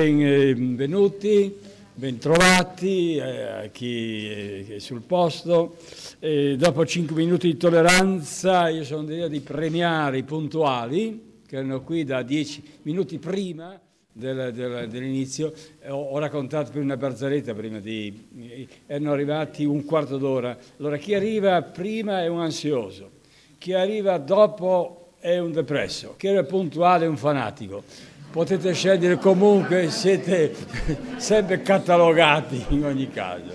Benvenuti, bentrovati a chi è sul posto. Dopo 5 minuti di tolleranza io sono d'idea di premiare i puntuali che erano qui da 10 minuti prima dell'inizio. Ho raccontato per una barzelletta erano arrivati un quarto d'ora. Allora chi arriva prima è un ansioso, chi arriva dopo è un depresso, chi arriva puntuale è un fanatico. Potete scegliere, comunque siete sempre catalogati in ogni caso.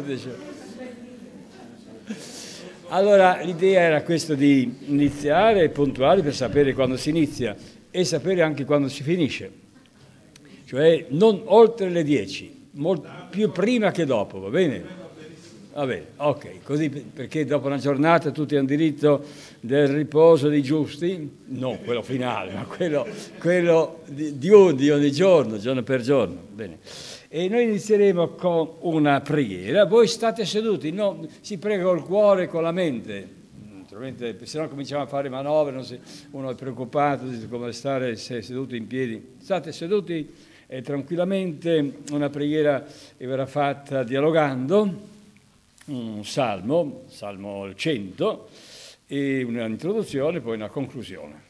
Allora l'idea era questa di iniziare puntuali per sapere quando si inizia e sapere anche quando si finisce, cioè non oltre le 10, più prima che dopo, va bene? Va bene, ok, così perché dopo una giornata tutti hanno diritto del riposo dei giusti, non quello finale, ma quello di ogni giorno, giorno per giorno. Bene. E noi inizieremo con una preghiera, voi state seduti, no, si prega col cuore e con la mente, naturalmente, se no cominciamo a fare manovre, uno è preoccupato di come stare seduti in piedi, state seduti e tranquillamente una preghiera che verrà fatta dialogando. Un salmo il 100, e un'introduzione, poi una conclusione.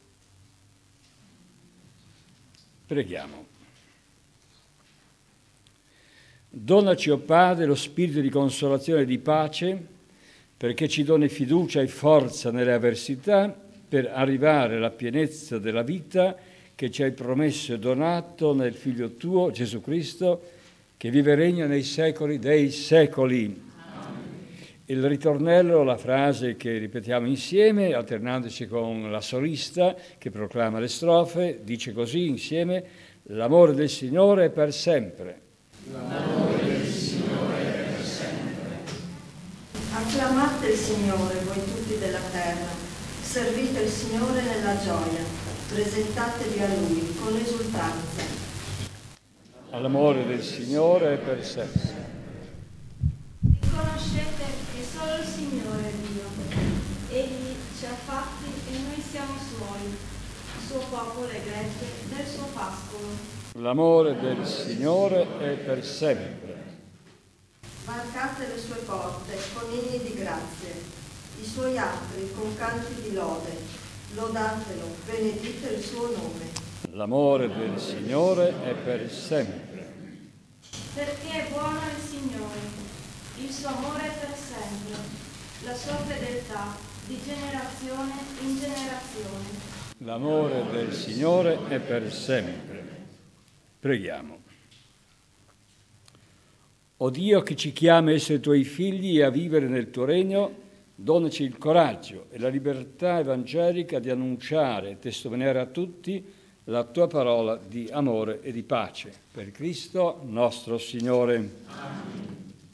Preghiamo. Donaci, o Padre, lo spirito di consolazione e di pace, perché ci doni fiducia e forza nelle avversità, per arrivare alla pienezza della vita che ci hai promesso e donato nel Figlio tuo, Gesù Cristo, che vive e regna nei secoli dei secoli. Il ritornello, la frase che ripetiamo insieme, alternandoci con la solista che proclama le strofe, dice così insieme: l'amore del Signore è per sempre. L'amore del Signore è per sempre. Acclamate il Signore, voi tutti della terra, servite il Signore nella gioia, presentatevi a Lui con esultanza. L'amore del Signore è per sempre. Riconoscete che solo il Signore è Dio. Egli ci ha fatti e noi siamo Suoi, il suo popolo e gregge del suo pascolo. L'amore del Signore è per sempre. Varcate le sue porte con inni di grazie, i suoi atri con canti di lode, lodatelo, benedite il suo nome. L'amore del Signore è per sempre. Perché è buono il Signore, il suo amore è per sempre, la sua fedeltà di generazione in generazione. L'amore del Signore è per sempre. Preghiamo. O Dio che ci chiama a essere tuoi figli e a vivere nel tuo regno, donaci il coraggio e la libertà evangelica di annunciare e testimoniare a tutti la tua parola di amore e di pace. Per Cristo nostro Signore. Amen.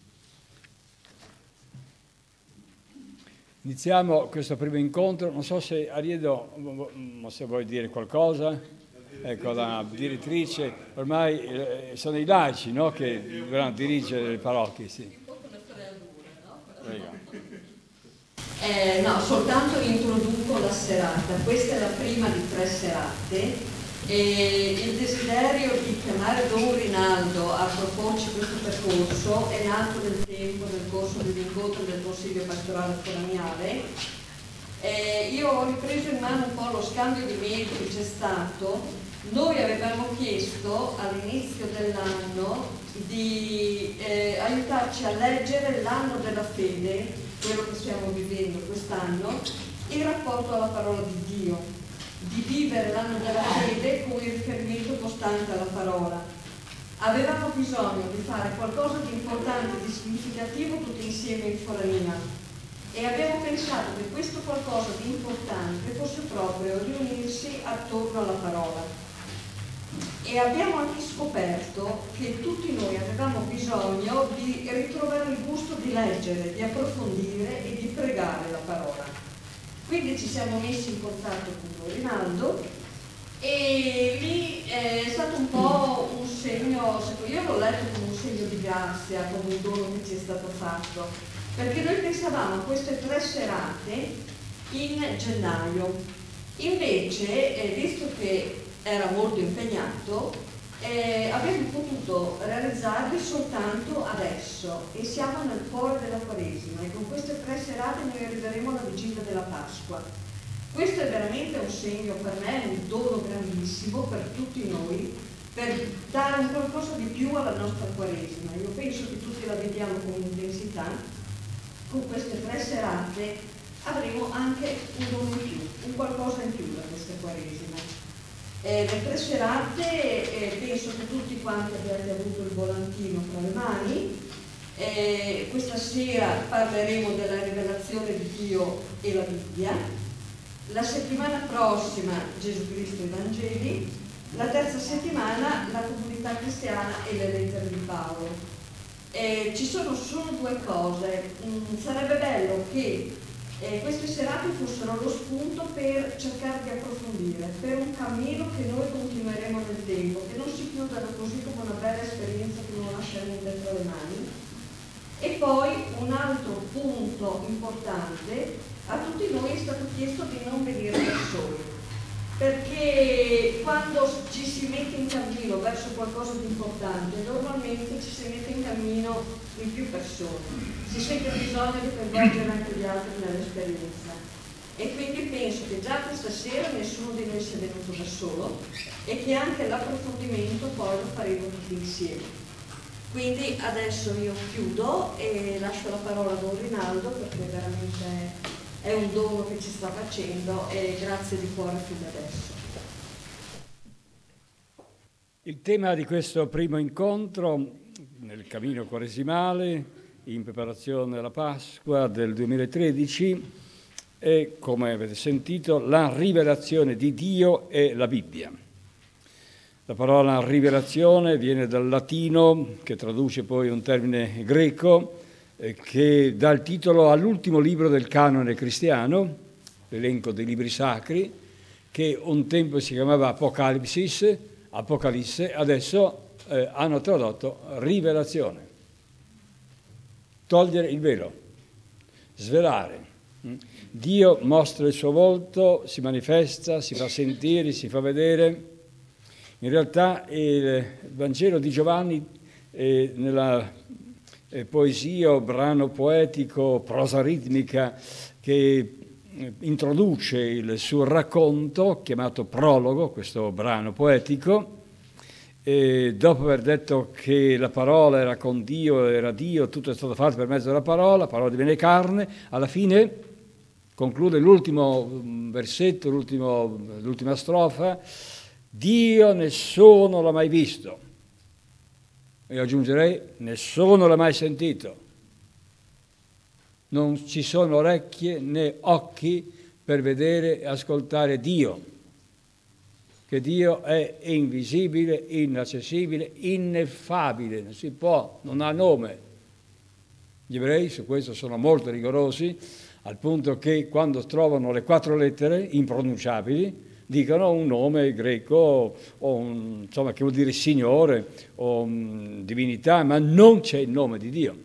Iniziamo questo primo incontro. Non so se Ariedo, se vuoi dire qualcosa. Ecco, la direttrice, ormai sono i laici, no, che dovranno dirigere le parrocchie. Sì. No, soltanto introduco la serata. Questa è la prima di 3 serate. E il desiderio di chiamare Don Rinaldo a proporci questo percorso è nato nel tempo, nel corso dell'incontro del Consiglio Pastorale Foraniale. Io ho ripreso in mano un po' lo scambio di mail che c'è stato. Noi avevamo chiesto all'inizio dell'anno di aiutarci a leggere l'anno della fede, quello che stiamo vivendo quest'anno, in rapporto alla parola di Dio, di vivere l'anno della fede con il riferimento costante alla parola. Avevamo bisogno di fare qualcosa di importante, di significativo tutti insieme in Forania, e abbiamo pensato che questo qualcosa di importante fosse proprio riunirsi attorno alla parola. E abbiamo anche scoperto che tutti noi avevamo bisogno di ritrovare il gusto di leggere, di approfondire e di pregare la parola. Quindi ci siamo messi in contatto con Rinaldo e lì è stato un po' un segno, io l'ho letto come un segno di grazia, come un dono che ci è stato fatto, perché noi pensavamo a queste 3 serate in gennaio. Invece, visto che era molto impegnato, abbiamo potuto realizzarli soltanto adesso e siamo nel cuore della Quaresima e con queste 3 serate noi arriveremo alla vigilia della Pasqua. Questo è veramente un segno per me, un dono grandissimo per tutti noi, per dare un qualcosa di più alla nostra Quaresima. Io penso che tutti la viviamo con intensità. Con queste 3 serate avremo anche un dono in più, un qualcosa in più da questa Quaresima. Le 3 serate penso che tutti quanti abbiate avuto il volantino tra le mani. Questa sera parleremo della rivelazione di Dio e la Bibbia. La settimana prossima Gesù Cristo e i Vangeli. La terza settimana la comunità cristiana e le lettere di Paolo. Ci sono solo 2 cose. Sarebbe bello che queste serate fossero lo spunto per cercare di approfondire, per un cammino che noi continueremo nel tempo, che non si chiudano così come una bella esperienza che non lasciamo dentro le mani. E poi un altro punto importante, a tutti noi è stato chiesto di non venire da soli, perché quando ci si mette in cammino verso qualcosa di importante, normalmente ci si mette in cammino in più persone, si sente bisogno di coinvolgere anche gli altri nell'esperienza. E quindi penso che già questa sera nessuno di noi sia venuto da solo e che anche l'approfondimento poi lo faremo tutti insieme. Quindi adesso io chiudo e lascio la parola a Don Rinaldo, perché veramente è un dono che ci sta facendo e grazie di cuore fino adesso. Il tema di questo primo incontro nel cammino quaresimale in preparazione alla Pasqua del 2013 è, come avete sentito, la rivelazione di Dio e la Bibbia. La parola rivelazione viene dal latino, che traduce poi un termine greco, che dà il titolo all'ultimo libro del canone cristiano, l'elenco dei libri sacri, che un tempo si chiamava Apocalisse, adesso hanno tradotto rivelazione. Togliere il velo, svelare. Dio mostra il suo volto, si manifesta, si fa sentire, si fa vedere. In realtà il Vangelo di Giovanni nella poesia o brano poetico, prosa ritmica che introduce il suo racconto, chiamato prologo, questo brano poetico, e dopo aver detto che la parola era con Dio, era Dio, tutto è stato fatto per mezzo della parola diviene carne, alla fine conclude l'ultimo versetto, l'ultima strofa: Dio nessuno l'ha mai visto. E aggiungerei, nessuno l'ha mai sentito. Non ci sono orecchie né occhi per vedere e ascoltare Dio, che Dio è invisibile, inaccessibile, ineffabile, non si può, non ha nome. Gli ebrei su questo sono molto rigorosi, al punto che quando trovano le 4 lettere impronunciabili, dicono un nome greco, insomma, che vuol dire Signore o divinità, ma non c'è il nome di Dio.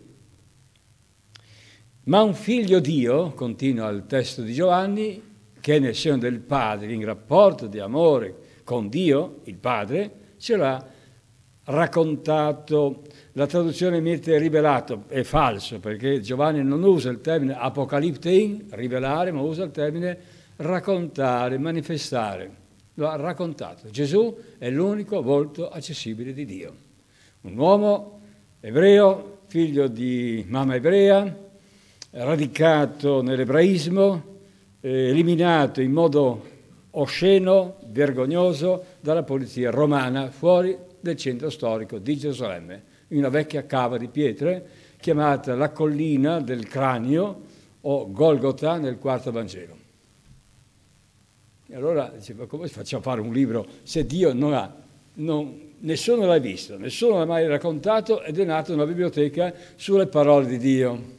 Ma un figlio Dio, continua il testo di Giovanni, che è nel seno del Padre, in rapporto di amore con Dio, il Padre, ce l'ha raccontato. La traduzione mette rivelato, è falso, perché Giovanni non usa il termine apocaliptein, rivelare, ma usa il termine raccontare, manifestare. Lo ha raccontato. Gesù è l'unico volto accessibile di Dio. Un uomo ebreo, figlio di mamma ebrea, radicato nell'ebraismo, eliminato in modo osceno, vergognoso dalla polizia romana fuori del centro storico di Gerusalemme, in una vecchia cava di pietre chiamata la collina del cranio o Golgota nel quarto Vangelo. E allora diceva, come facciamo a fare un libro se Dio nessuno l'ha visto, nessuno l'ha mai raccontato ed è nata una biblioteca sulle parole di Dio.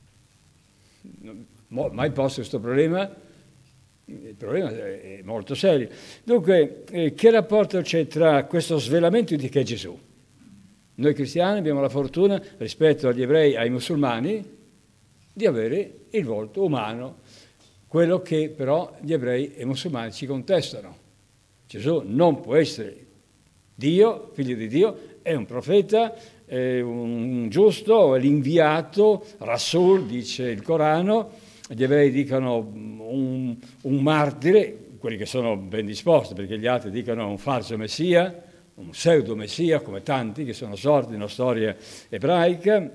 Mai posto questo problema? Il problema è molto serio. Dunque, che rapporto c'è tra questo svelamento di che è Gesù? Noi cristiani abbiamo la fortuna, rispetto agli ebrei e ai musulmani, di avere il volto umano, quello che però gli ebrei e i musulmani ci contestano. Gesù non può essere Dio, figlio di Dio, è un profeta, è un giusto, è l'inviato, Rasul, dice il Corano, gli ebrei dicono un martire, quelli che sono ben disposti, perché gli altri dicono un falso messia, un pseudo messia, come tanti che sono sorti nella storia ebraica,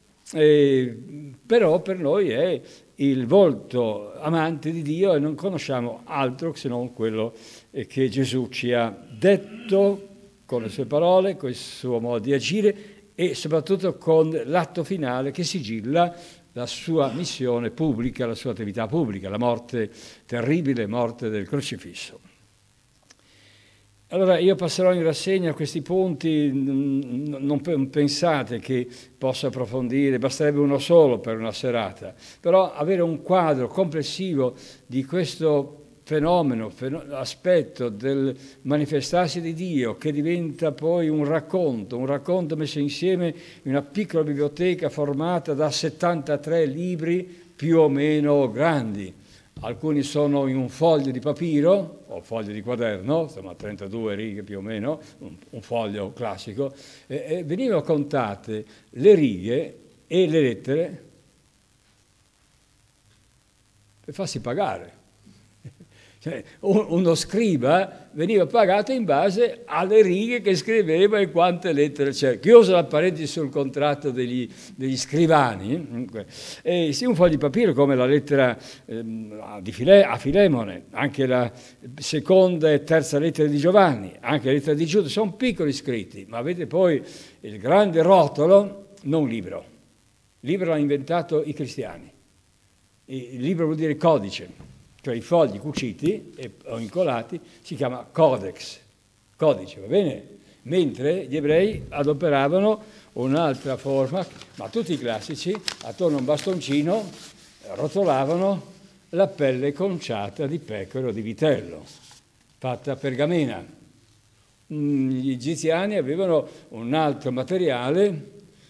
però per noi è il volto amante di Dio e non conosciamo altro se non quello che Gesù ci ha detto con le sue parole, con il suo modo di agire e soprattutto con l'atto finale che sigilla la sua missione pubblica, la sua attività pubblica, la morte terribile, morte del crocifisso. Allora io passerò in rassegna questi punti, non pensate che possa approfondire, basterebbe uno solo per una serata, però avere un quadro complessivo di questo fenomeno, aspetto del manifestarsi di Dio che diventa poi un racconto messo insieme in una piccola biblioteca formata da 73 libri più o meno grandi. Alcuni sono in un foglio di papiro o foglio di quaderno, insomma 32 righe più o meno, un foglio classico, e venivano contate le righe e le lettere per farsi pagare. Cioè, uno scriba veniva pagato in base alle righe che scriveva e quante lettere c'era. Chiusa la parentesi sul contratto degli scrivani, sì, un foglio di papiro come la lettera a Filemone, anche la seconda e terza lettera di Giovanni, anche la lettera di Giuda, sono piccoli scritti, ma avete poi il grande rotolo, non libro. Libro l'hanno inventato i cristiani. Il libro vuol dire codice. Cioè i fogli cuciti o incolati si chiama codex, codice, va bene? Mentre gli ebrei adoperavano un'altra forma, ma tutti i classici, attorno a un bastoncino, rotolavano la pelle conciata di pecore o di vitello, fatta a pergamena. Gli egiziani avevano un altro materiale,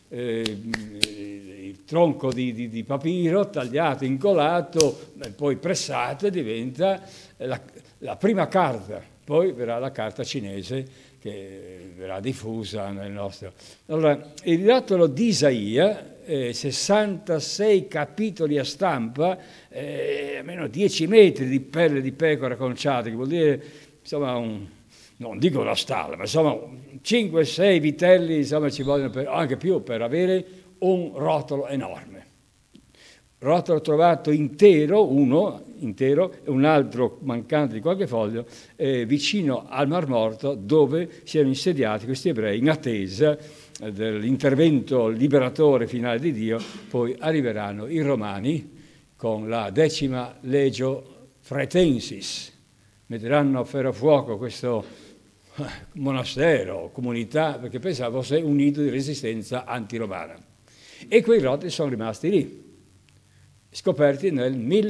tronco di papiro tagliato, incolato, poi pressato e diventa la prima carta. Poi verrà la carta cinese che verrà diffusa nel nostro. Allora, il ridattolo di Isaia, 66 capitoli a stampa, almeno 10 metri di pelle di pecora conciata, che vuol dire, insomma, non dico una stalla, ma insomma 5-6 vitelli, insomma, ci vogliono anche più per avere un rotolo enorme. Rotolo trovato intero, uno intero e un altro mancante di qualche foglio, vicino al Mar Morto, dove si erano insediati questi ebrei in attesa dell'intervento liberatore finale di Dio. Poi arriveranno i Romani con la 10ª Legio Fretensis, metteranno a ferrofuoco questo monastero, comunità, perché pensavo fosse un nido di resistenza antiromana. E quei rotoli sono rimasti lì, scoperti nel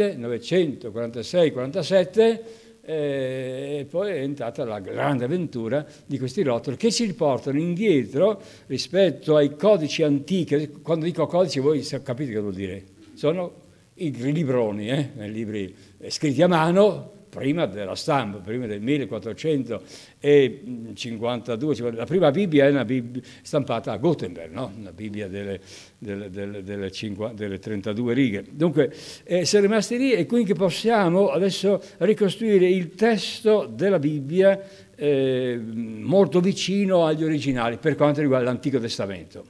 1946-47, e poi è entrata la grande avventura di questi rotoli che ci riportano indietro rispetto ai codici antichi. Quando dico codici voi capite che vuol dire? Sono i libroni, i libri scritti a mano, prima della stampa, prima del 1452, la prima Bibbia è una Bibbia stampata a Gutenberg, no? Una Bibbia delle 32 righe. Dunque, siamo rimasti lì e quindi possiamo adesso ricostruire il testo della Bibbia molto vicino agli originali per quanto riguarda l'Antico Testamento.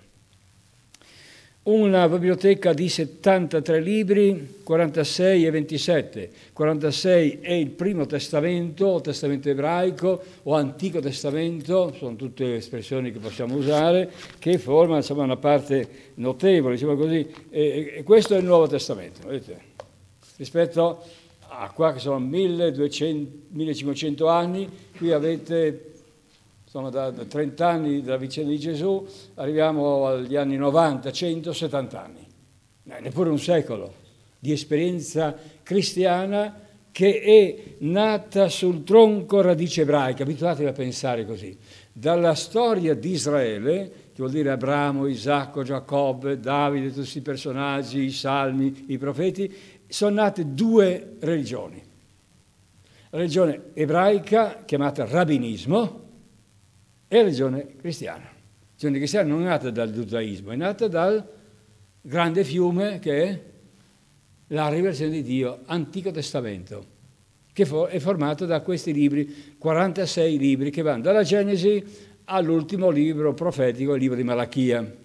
Una biblioteca di 73 libri, 46 e 27. 46 è il Primo Testamento, o Testamento ebraico, o Antico Testamento, sono tutte espressioni che possiamo usare, che formano, insomma, una parte notevole, diciamo così, e questo è il Nuovo Testamento, vedete? Rispetto a qua che sono 1500 anni, qui avete... Insomma, da 30 anni dalla vicenda di Gesù arriviamo agli anni 90, 170 anni, neppure un secolo di esperienza cristiana che è nata sul tronco radice ebraica. Abituatevi a pensare così. Dalla storia di Israele, che vuol dire Abramo, Isacco, Giacobbe, Davide, tutti questi personaggi, i salmi, i profeti, sono nate due religioni. La religione ebraica, chiamata rabbinismo, è la religione cristiana. La religione cristiana non è nata dal giudaismo, è nata dal grande fiume che è la rivelazione di Dio, Antico Testamento, che è formato da questi libri, 46 libri che vanno dalla Genesi all'ultimo libro profetico, il libro di Malachia.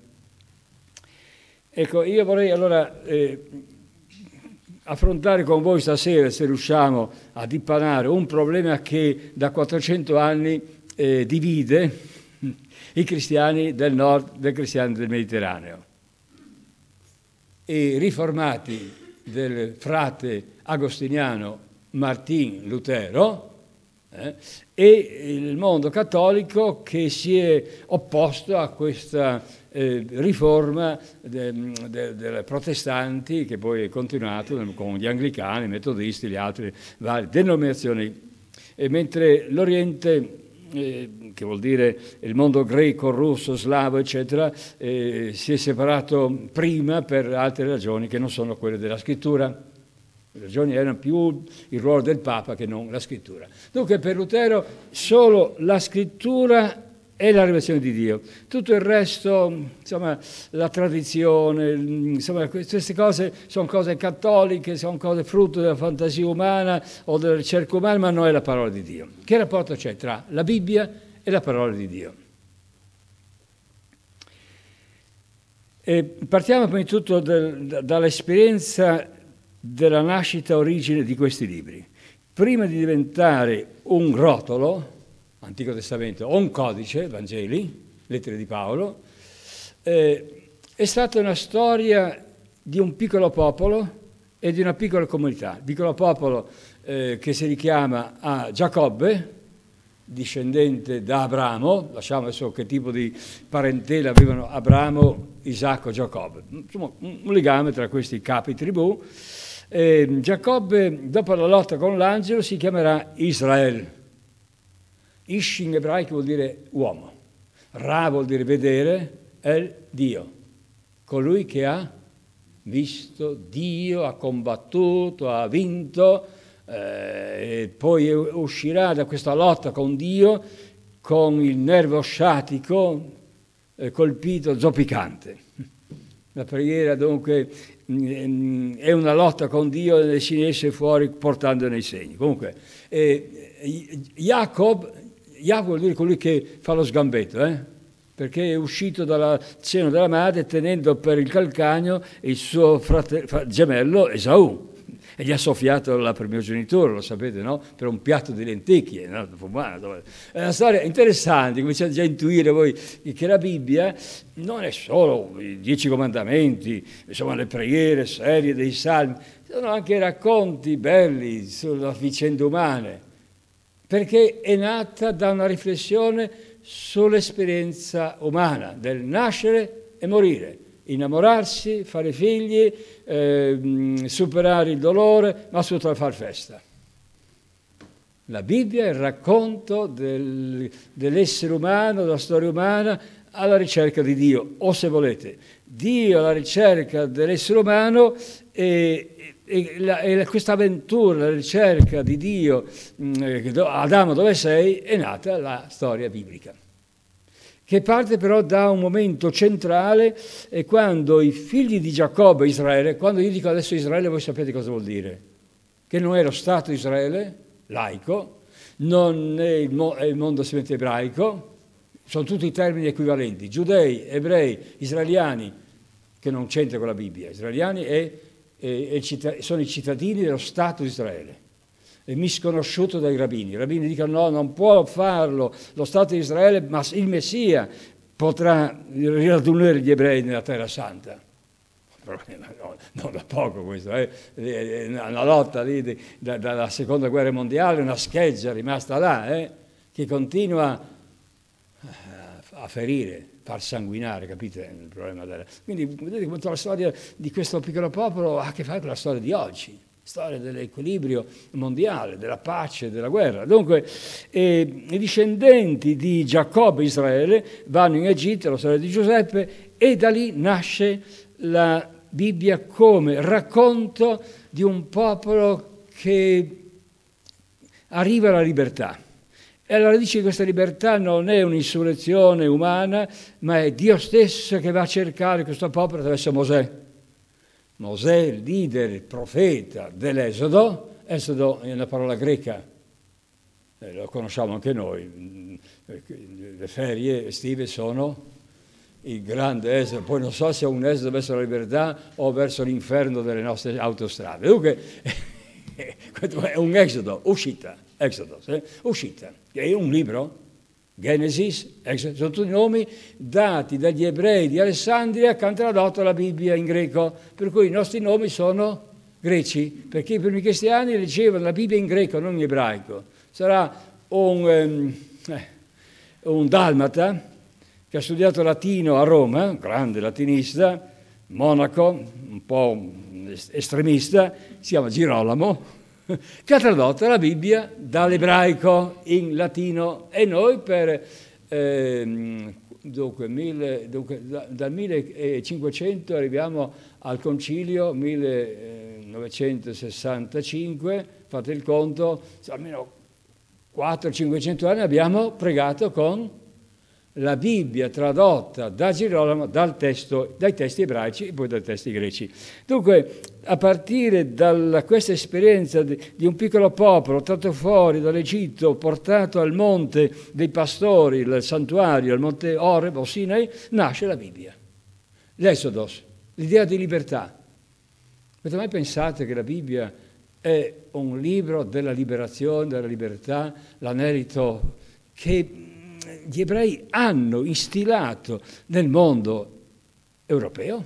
Ecco, io vorrei allora affrontare con voi stasera, se riusciamo, a dipanare un problema che da 400 anni divide i cristiani del nord dai cristiani del Mediterraneo. I riformati del frate agostiniano Martin Lutero e il mondo cattolico che si è opposto a questa riforma dei protestanti, che poi è continuato con gli anglicani, i metodisti, le altre varie denominazioni, e mentre l'Oriente, che vuol dire il mondo greco, russo, slavo, eccetera, si è separato prima per altre ragioni che non sono quelle della scrittura. Le ragioni erano più il ruolo del Papa che non la scrittura. Dunque per Lutero solo la scrittura è la rivelazione di Dio. Tutto il resto, insomma, la tradizione, insomma, queste cose sono cose cattoliche, sono cose frutto della fantasia umana o della ricerca umana, ma non è la parola di Dio. Che rapporto c'è tra la Bibbia e la parola di Dio? E partiamo prima di tutto dall'esperienza della nascita origine di questi libri. Prima di diventare un rotolo, Antico Testamento, o un codice, Vangeli, lettere di Paolo, è stata una storia di un piccolo popolo e di una piccola comunità. Il piccolo popolo che si richiama a Giacobbe, discendente da Abramo, lasciamo adesso che tipo di parentela avevano Abramo, Isacco, Giacobbe. Insomma, un legame tra questi capi tribù. Giacobbe, dopo la lotta con l'angelo, si chiamerà Israele. Ish in ebraico vuol dire uomo, Ra vuol dire vedere, El Dio, colui che ha visto Dio, ha combattuto, ha vinto, e poi uscirà da questa lotta con Dio con il nervo sciatico colpito, zoppicante. La preghiera dunque è una lotta con Dio e si ne esce fuori portandone i segni. Comunque, Jacob vuol dire colui che fa lo sgambetto, perché è uscito dal seno della madre tenendo per il calcagno il suo gemello Esaù e gli ha soffiato la primogenitura, lo sapete, no? Per un piatto di lenticchie. No? È una storia interessante, cominciate già a intuire voi che la Bibbia non è solo i 10 comandamenti, insomma le preghiere serie dei salmi, sono anche racconti belli sulle vicende umane, perché è nata da una riflessione sull'esperienza umana, del nascere e morire, innamorarsi, fare figli, superare il dolore, ma soprattutto far festa. La Bibbia è il racconto dell'essere umano, della storia umana, alla ricerca di Dio, o se volete, Dio alla ricerca dell'essere umano e questa avventura, la ricerca di Dio, Adamo dove sei, è nata la storia biblica, che parte però da un momento centrale, è quando i figli di Giacobbe, Israele, quando io dico adesso Israele voi sapete cosa vuol dire, che non è lo Stato Israele, laico, non è il mondo semplicemente ebraico, sono tutti termini equivalenti, giudei, ebrei, israeliani, che non c'entra con la Bibbia, israeliani sono i cittadini dello Stato di Israele, è misconosciuto dai rabbini. I rabbini dicono no, non può farlo lo Stato di Israele, ma il Messia potrà radunare gli ebrei nella Terra Santa. No, non da poco questo, una lotta lì dalla Seconda Guerra Mondiale, una scheggia rimasta là, che continua a ferire, far sanguinare, capite il problema Quindi vedete come la storia di questo piccolo popolo ha a che fare con la storia di oggi, storia dell'equilibrio mondiale, della pace, della guerra. Dunque i discendenti di Giacobbe, Israele, vanno in Egitto, la storia di Giuseppe, e da lì nasce la Bibbia come racconto di un popolo che arriva alla libertà. E alla radice di questa libertà non è un'insurrezione umana, ma è Dio stesso che va a cercare questo popolo attraverso Mosè. Mosè, il leader, il profeta dell'Esodo. Esodo è una parola greca, lo conosciamo anche noi. Le ferie estive sono il grande esodo, poi non so se è un esodo verso la libertà o verso l'inferno delle nostre autostrade. Dunque, è un esodo, uscita, uscita, che è un libro, Genesis, Exodus, sono tutti nomi dati dagli ebrei di Alessandria che hanno tradotto la Bibbia in greco, per cui i nostri nomi sono greci, perché i primi cristiani leggevano la Bibbia in greco, non in ebraico. Sarà un dalmata che ha studiato latino a Roma, grande latinista, monaco, un po' estremista, si chiama Girolamo, che ha tradotto la Bibbia dall'ebraico in latino, e noi dal 1500 arriviamo al concilio 1965, fate il conto, almeno 400-500 anni abbiamo pregato con la Bibbia tradotta da Girolamo dai testi ebraici e poi dai testi greci. Dunque, a partire da questa esperienza di un piccolo popolo tratto fuori dall'Egitto, portato al monte dei pastori, il santuario, al monte Oreb o Sinai, nasce la Bibbia. L'Esodos, l'idea di libertà. Avete mai pensato che la Bibbia è un libro della liberazione, della libertà, l'anelito che gli ebrei hanno instillato nel mondo europeo?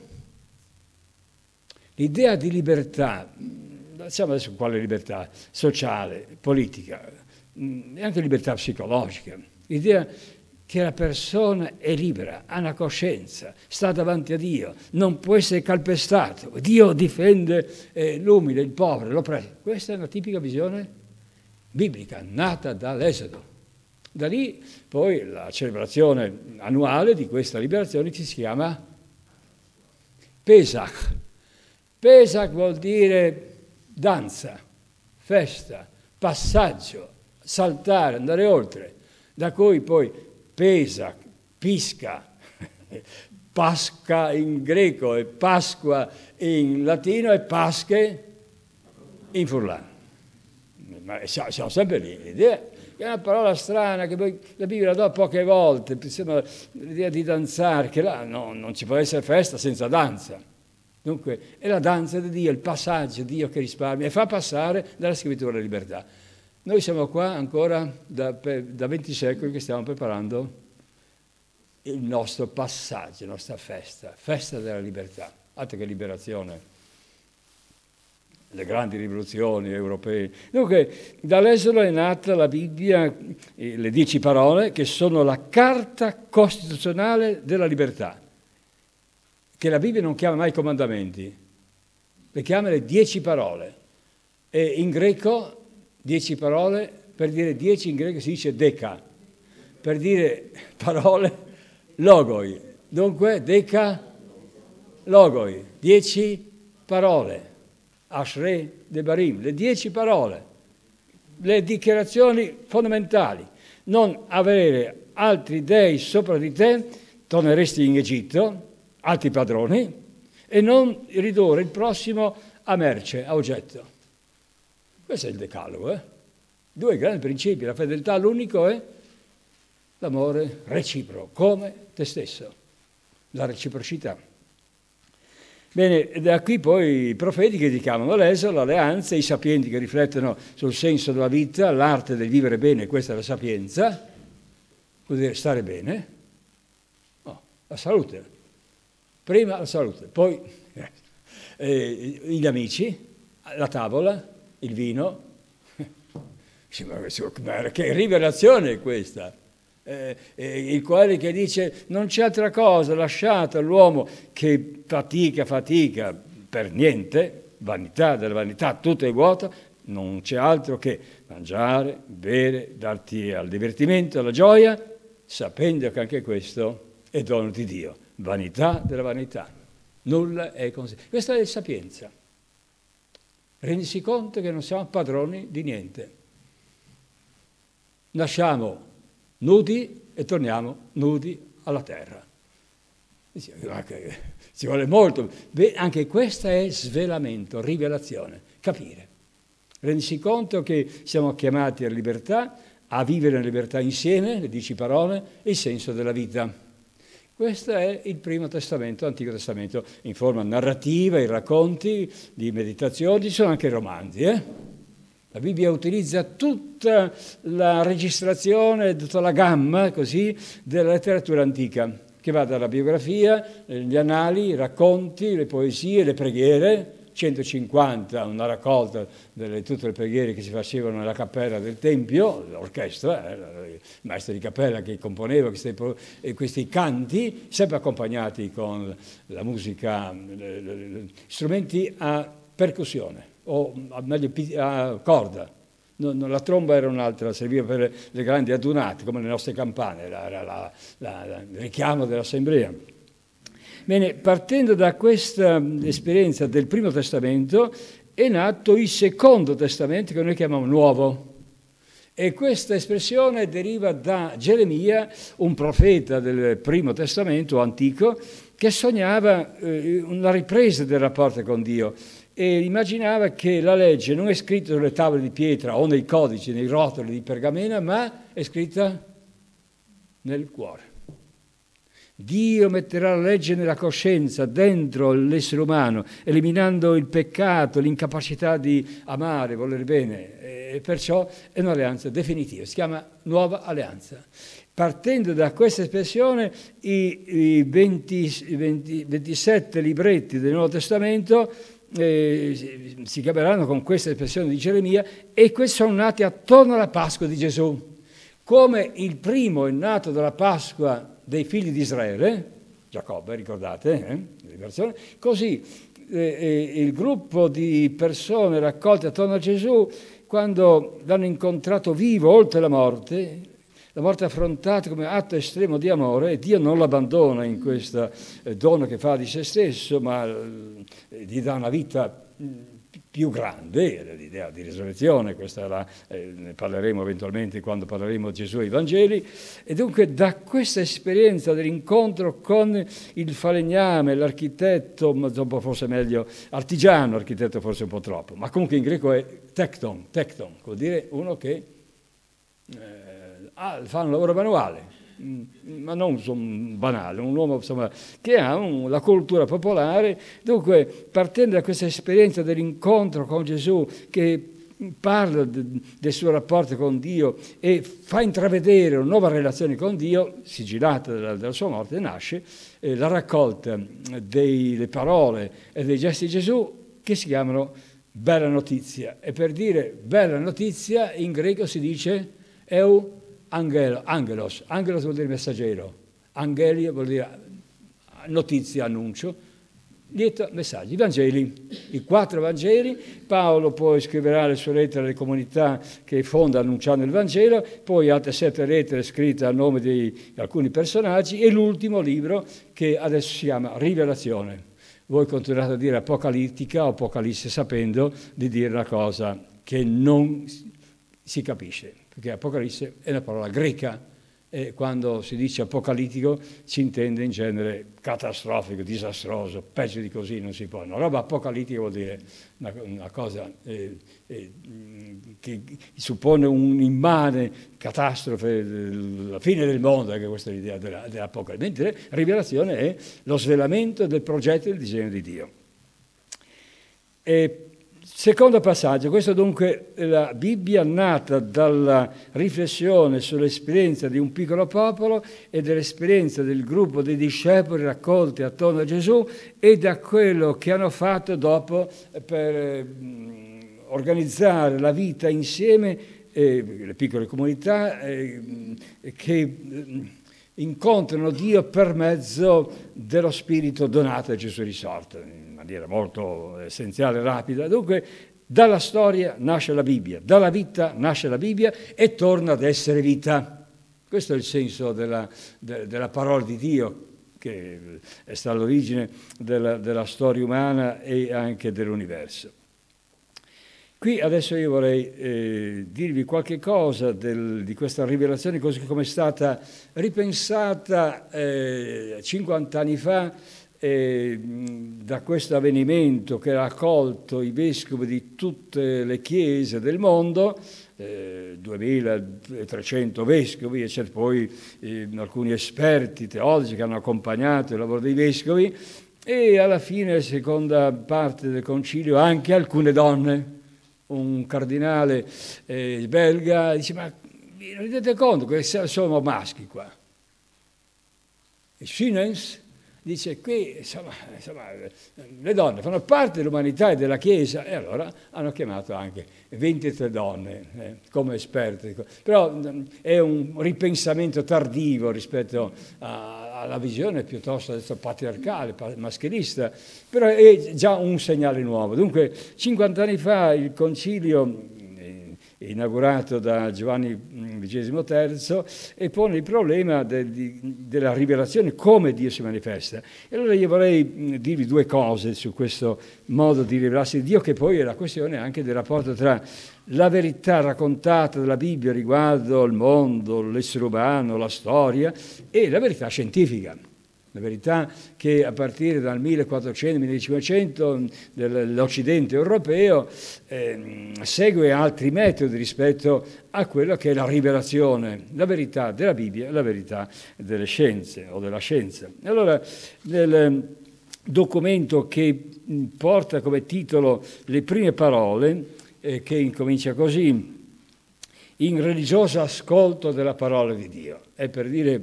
L'idea di libertà, diciamo adesso quale libertà? Sociale, politica, e anche libertà psicologica. L'idea che la persona è libera, ha una coscienza, sta davanti a Dio, non può essere calpestato. Dio difende l'umile, il povero, l'oppresso. Questa è una tipica visione biblica, nata dall'Esodo. Da lì poi la celebrazione annuale di questa liberazione che si chiama Pesach. Pesach vuol dire danza, festa, passaggio, saltare, andare oltre. Da cui poi Pesach, Pisca, Pasca in greco e Pasqua in latino e Pasche in furlano. Ma siamo sempre lì, l'idea. È una parola strana che poi la Bibbia la dà poche volte, sembra l'idea di danzare, che là non ci può essere festa senza danza. Dunque è la danza di Dio, il passaggio di Dio che risparmia e fa passare dalla scrittura alla libertà. Noi siamo qua ancora da 20 secoli che stiamo preparando il nostro passaggio, la nostra festa della libertà. Altro che liberazione, le grandi rivoluzioni europee. Dunque, dall'Esodo è nata la Bibbia, le 10 parole, che sono la carta costituzionale della libertà, che la Bibbia non chiama mai comandamenti, le chiama le 10 parole. E in greco 10 parole, per dire 10 in greco si dice deca, per dire parole logoi. Dunque deca logoi, 10 parole. Ashrei Debarim, le 10 parole, le dichiarazioni fondamentali. Non avere altri dei sopra di te, torneresti in Egitto, altri padroni, e non ridurre il prossimo a merce, a oggetto. Questo è il decalogo, 2 grandi principi, la fedeltà all'unico e l'amore reciproco, come te stesso, la reciprocità. Bene, da qui poi i profeti che richiamano l'Esodo, l'alleanza, i sapienti che riflettono sul senso della vita, l'arte del vivere bene, questa è la sapienza, vuol dire stare bene, la salute, prima la salute, poi gli amici, la tavola, il vino, ma che rivelazione è questa? Il quale che dice non c'è altra cosa lasciata all'uomo che fatica per niente, vanità della vanità, tutto è vuoto, non c'è altro che mangiare, bere, darti al divertimento, alla gioia, sapendo che anche questo è dono di Dio, vanità della vanità, nulla è così. Questa è sapienza. Rendisi conto che non siamo padroni di niente. nasciamo nudi e torniamo nudi alla terra. Ci vuole molto. Anche questo è svelamento, rivelazione, capire. Rendersi conto che siamo chiamati alla libertà, a vivere in libertà insieme, le 10 parole, e il senso della vita. Questo è il Primo Testamento, Antico Testamento, in forma narrativa, i racconti di meditazioni, ci sono anche i romanzi. La Bibbia utilizza tutta la registrazione, tutta la gamma, così, della letteratura antica, che va dalla biografia, gli annali, i racconti, le poesie, le preghiere, 150, una raccolta di tutte le preghiere che si facevano nella cappella del Tempio, l'orchestra, il maestro di cappella che componeva questi canti, sempre accompagnati con la musica, strumenti a percussione, o meglio a corda. La tromba era un'altra, serviva per le grandi adunate, come le nostre campane, era il richiamo dell'assemblea. Bene, partendo da questa esperienza del Primo Testamento è nato il Secondo Testamento, che noi chiamiamo Nuovo. E questa espressione deriva da Geremia, un profeta del Primo Testamento antico, che sognava una ripresa del rapporto con Dio e immaginava che la legge non è scritta sulle tavole di pietra o nei codici, nei rotoli di pergamena, ma è scritta nel cuore. Dio metterà la legge nella coscienza, dentro l'essere umano, eliminando il peccato, l'incapacità di amare, volere bene, e perciò è un'alleanza definitiva, si chiama Nuova Alleanza. Partendo da questa espressione, i 27 libretti del Nuovo Testamento si chiameranno con questa espressione di Geremia, e questi sono nati attorno alla Pasqua di Gesù. Come il primo è nato dalla Pasqua dei figli di Israele, Giacobbe, ricordate, così il gruppo di persone raccolte attorno a Gesù, quando l'hanno incontrato vivo oltre la morte affrontata come atto estremo di amore, e Dio non l'abbandona in questa dono che fa di se stesso, ma gli dà una vita più grande, l'idea di risurrezione, questa ne parleremo eventualmente quando parleremo di Gesù e i Vangeli, e dunque da questa esperienza dell'incontro con il falegname, l'architetto, ma dopo forse meglio artigiano, architetto forse un po' troppo, ma comunque in greco è tekton, vuol dire uno che fa un lavoro manuale, ma non banale, un uomo insomma, che ha la cultura popolare. Dunque, partendo da questa esperienza dell'incontro con Gesù, che parla del suo rapporto con Dio e fa intravedere una nuova relazione con Dio, sigillata dalla sua morte, nasce la raccolta delle parole e dei gesti di Gesù, che si chiamano Bella Notizia. E per dire bella notizia in greco si dice angelos vuol dire messaggero, angelio vuol dire notizia, annuncio, lieto messaggio. I Vangeli, i 4 Vangeli, Paolo poi scriverà le sue lettere alle comunità che fonda annunciando il Vangelo, poi altre 7 lettere scritte a nome di alcuni personaggi, e l'ultimo libro che adesso si chiama Rivelazione. Voi continuate a dire apocalittica o apocalisse, sapendo di dire una cosa che non si capisce, perché apocalisse è una parola greca, e quando si dice apocalittico si intende in genere catastrofico, disastroso, peggio di così non si può. Una roba apocalittica vuol dire una cosa che suppone un'immane catastrofe, la fine del mondo, che questa è l'idea dell'apocalisse, mentre rivelazione è lo svelamento del progetto e del disegno di Dio. Secondo passaggio, questo dunque è la Bibbia nata dalla riflessione sull'esperienza di un piccolo popolo e dell'esperienza del gruppo dei discepoli raccolti attorno a Gesù, e da quello che hanno fatto dopo per organizzare la vita insieme, le piccole comunità che incontrano Dio per mezzo dello Spirito donato a Gesù risorto, in maniera molto essenziale e rapida. Dunque, dalla storia nasce la Bibbia, dalla vita nasce la Bibbia e torna ad essere vita. Questo è il senso della parola di Dio, che è stata l'origine della storia umana e anche dell'universo. Qui adesso io vorrei dirvi qualche cosa di questa rivelazione così come è stata ripensata 50 anni fa da questo avvenimento che ha accolto i vescovi di tutte le chiese del mondo, 2300 vescovi, e c'è poi alcuni esperti teologi che hanno accompagnato il lavoro dei vescovi, e alla fine, seconda parte del concilio, anche alcune donne. Un cardinale belga dice: ma vi rendete conto che sono maschi qua? E Sinens dice: qui insomma, le donne fanno parte dell'umanità e della Chiesa, e allora hanno chiamato anche 23 donne come esperte. Però è un ripensamento tardivo rispetto alla visione piuttosto adesso patriarcale, maschilista, però è già un segnale nuovo. Dunque 50 anni fa il concilio inaugurato da Giovanni XXIII e pone il problema della rivelazione, come Dio si manifesta. E allora io vorrei dirvi due cose su questo modo di rivelarsi di Dio, che poi è la questione anche del rapporto tra la verità raccontata dalla Bibbia riguardo il mondo, l'essere umano, la storia, e la verità scientifica. La verità che a partire dal 1400-1500 dell'Occidente europeo segue altri metodi rispetto a quello che è la rivelazione, la verità della Bibbia e la verità delle scienze o della scienza. Allora, nel documento che porta come titolo le prime parole, che incomincia così: in religioso ascolto della parola di Dio, è per dire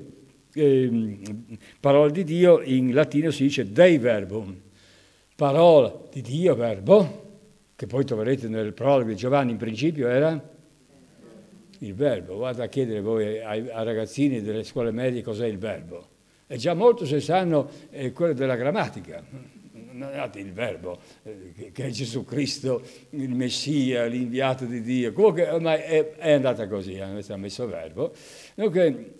parola di Dio, in latino si dice Dei verbum, parola di Dio, verbo, che poi troverete nel prologo di Giovanni, in principio era il verbo. Guarda a chiedere voi ai ragazzini delle scuole medie cos'è il verbo. È già molto se sanno quello della grammatica, il verbo, che è Gesù Cristo, il Messia, l'inviato di Dio. Comunque ormai è andata così, ha messo verbo. Dunque,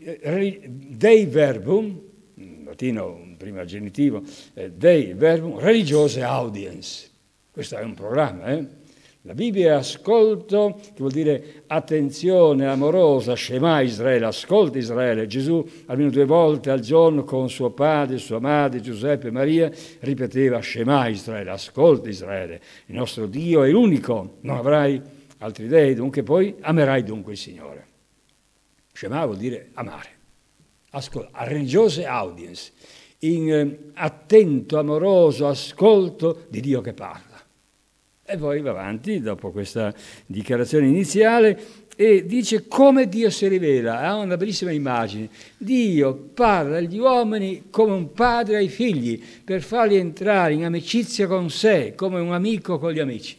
Dei verbum, in latino prima genitivo, Dei verbum, religiose audience. Questo è un programma, La Bibbia è ascolto, che vuol dire attenzione amorosa, Shema Israele, ascolta Israele. Gesù almeno 2 volte al giorno con suo padre, sua madre, Giuseppe e Maria, ripeteva Shema Israele, ascolta Israele. Il nostro Dio è l'unico, non avrai altri dei, dunque poi amerai dunque il Signore. Shema vuol dire amare. Ascolta, religiose audience, in attento, amoroso ascolto di Dio che parla. E poi va avanti, dopo questa dichiarazione iniziale, e dice come Dio si rivela. Ha una bellissima immagine. Dio parla agli uomini come un padre ai figli, per farli entrare in amicizia con sé, come un amico con gli amici.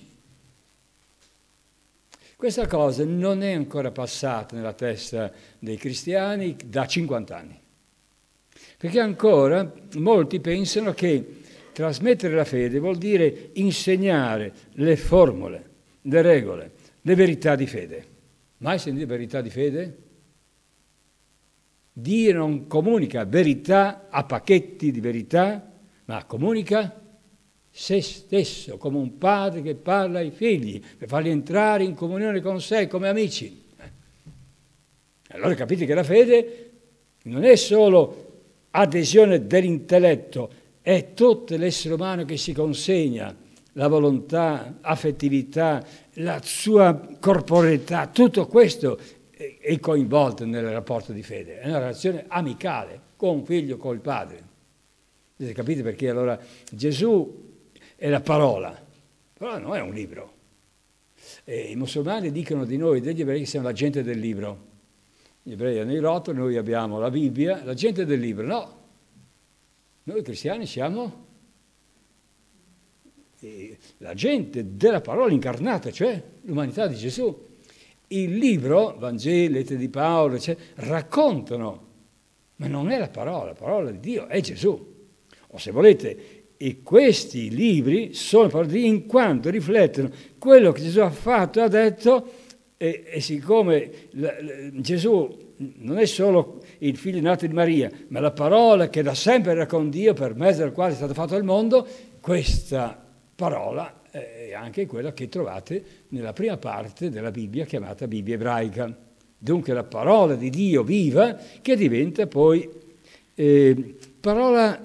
Questa cosa non è ancora passata nella testa dei cristiani da 50 anni. Perché ancora molti pensano che trasmettere la fede vuol dire insegnare le formule, le regole, le verità di fede. Mai sentite verità di fede? Dio non comunica verità a pacchetti di verità, ma comunica se stesso, come un padre che parla ai figli, per farli entrare in comunione con sé come amici. Allora capite che la fede non è solo adesione dell'intelletto, è tutto l'essere umano che si consegna, la volontà, affettività, la sua corporeità, tutto questo è coinvolto nel rapporto di fede. È una relazione amicale con un figlio, con il padre. Capite perché allora Gesù è la parola non è un libro. I musulmani dicono di noi, degli ebrei, che siamo la gente del libro. Gli ebrei hanno i rotoli, noi abbiamo la Bibbia, la gente del libro. No, noi cristiani siamo la gente della parola incarnata, cioè l'umanità di Gesù. Il libro, Vangeli, Lettere di Paolo, raccontano, ma non è la parola di Dio, è Gesù. O se volete, e questi libri sono parole di Dio in quanto riflettono quello che Gesù ha fatto e ha detto, e siccome Gesù non è solo il figlio nato di Maria, ma la parola che da sempre era con Dio, per mezzo del quale è stato fatto il mondo, questa parola è anche quella che trovate nella prima parte della Bibbia, chiamata Bibbia ebraica. Dunque la parola di Dio viva, che diventa poi parola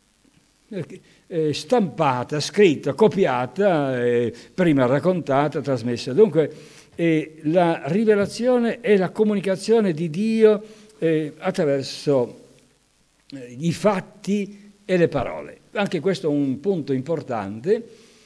stampata, scritta, copiata, prima raccontata, trasmessa. Dunque la rivelazione è la comunicazione di Dio attraverso i fatti e le parole. Anche questo è un punto importante.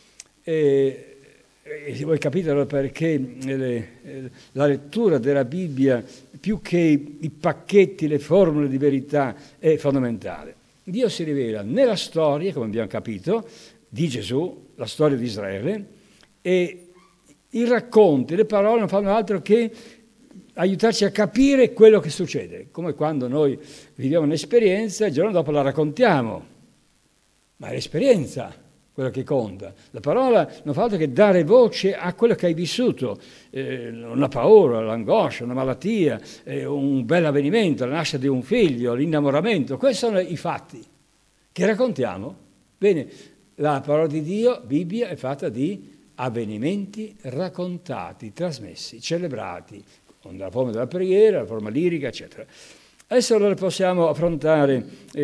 Voi capite allora perché la lettura della Bibbia, più che i pacchetti, le formule di verità, è fondamentale. Dio si rivela nella storia, come abbiamo capito, di Gesù, la storia di Israele, e i racconti, le parole non fanno altro che aiutarci a capire quello che succede, come quando noi viviamo un'esperienza e il giorno dopo la raccontiamo, ma è l'esperienza quello che conta. La parola non fa altro che dare voce a quello che hai vissuto, una paura, l'angoscia, una malattia, un bel avvenimento, la nascita di un figlio, l'innamoramento. Questi sono i fatti che raccontiamo. Bene, la parola di Dio, Bibbia, è fatta di avvenimenti raccontati, trasmessi, celebrati, con la forma della preghiera, la forma lirica, eccetera. Adesso allora possiamo affrontare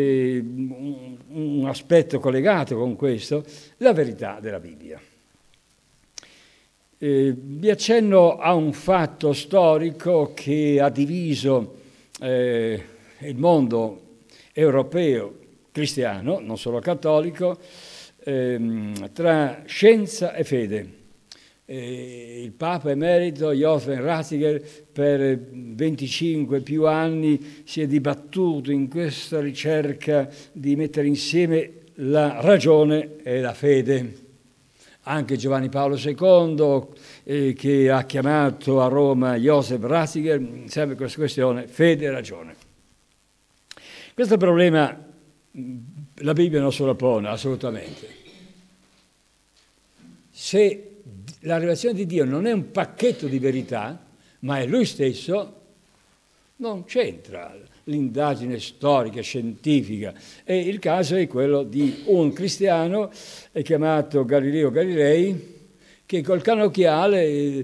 un aspetto collegato con questo, la verità della Bibbia. Vi accenno a un fatto storico che ha diviso il mondo europeo cristiano, non solo cattolico, tra scienza e fede. Il Papa emerito Johann Ratzinger per 25 più anni si è dibattuto in questa ricerca di mettere insieme la ragione e la fede. Anche Giovanni Paolo II, che ha chiamato a Roma Joseph Ratzinger, sempre questa questione fede e ragione. Questo problema la Bibbia non se lo pone assolutamente. Se la rivelazione di Dio non è un pacchetto di verità, ma è Lui stesso, non c'entra l'indagine storica, scientifica. E il caso è quello di un cristiano chiamato Galileo Galilei, che col cannocchiale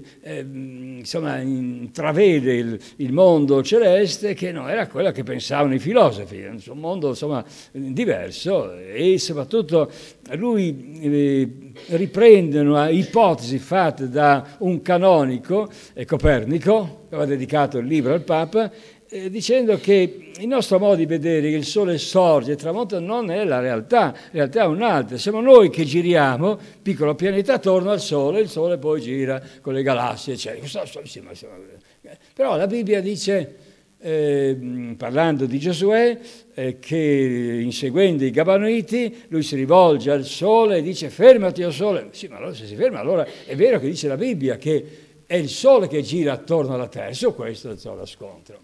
intravede il mondo celeste che non era quello che pensavano i filosofi, un mondo diverso, e soprattutto lui riprende una ipotesi fatta da un canonico, Copernico, che aveva dedicato il libro al Papa, dicendo che il nostro modo di vedere che il sole sorge e tramonta non è la realtà è un'altra, siamo noi che giriamo, piccolo pianeta attorno al sole, il sole poi gira con le galassie, eccetera. Però la Bibbia dice, parlando di Giosuè, che inseguendo i Gabaoniti lui si rivolge al sole e dice fermati o sole. Sì, ma allora se si ferma, allora è vero che dice la Bibbia che è il sole che gira attorno alla Terra, su questo c'è lo scontro.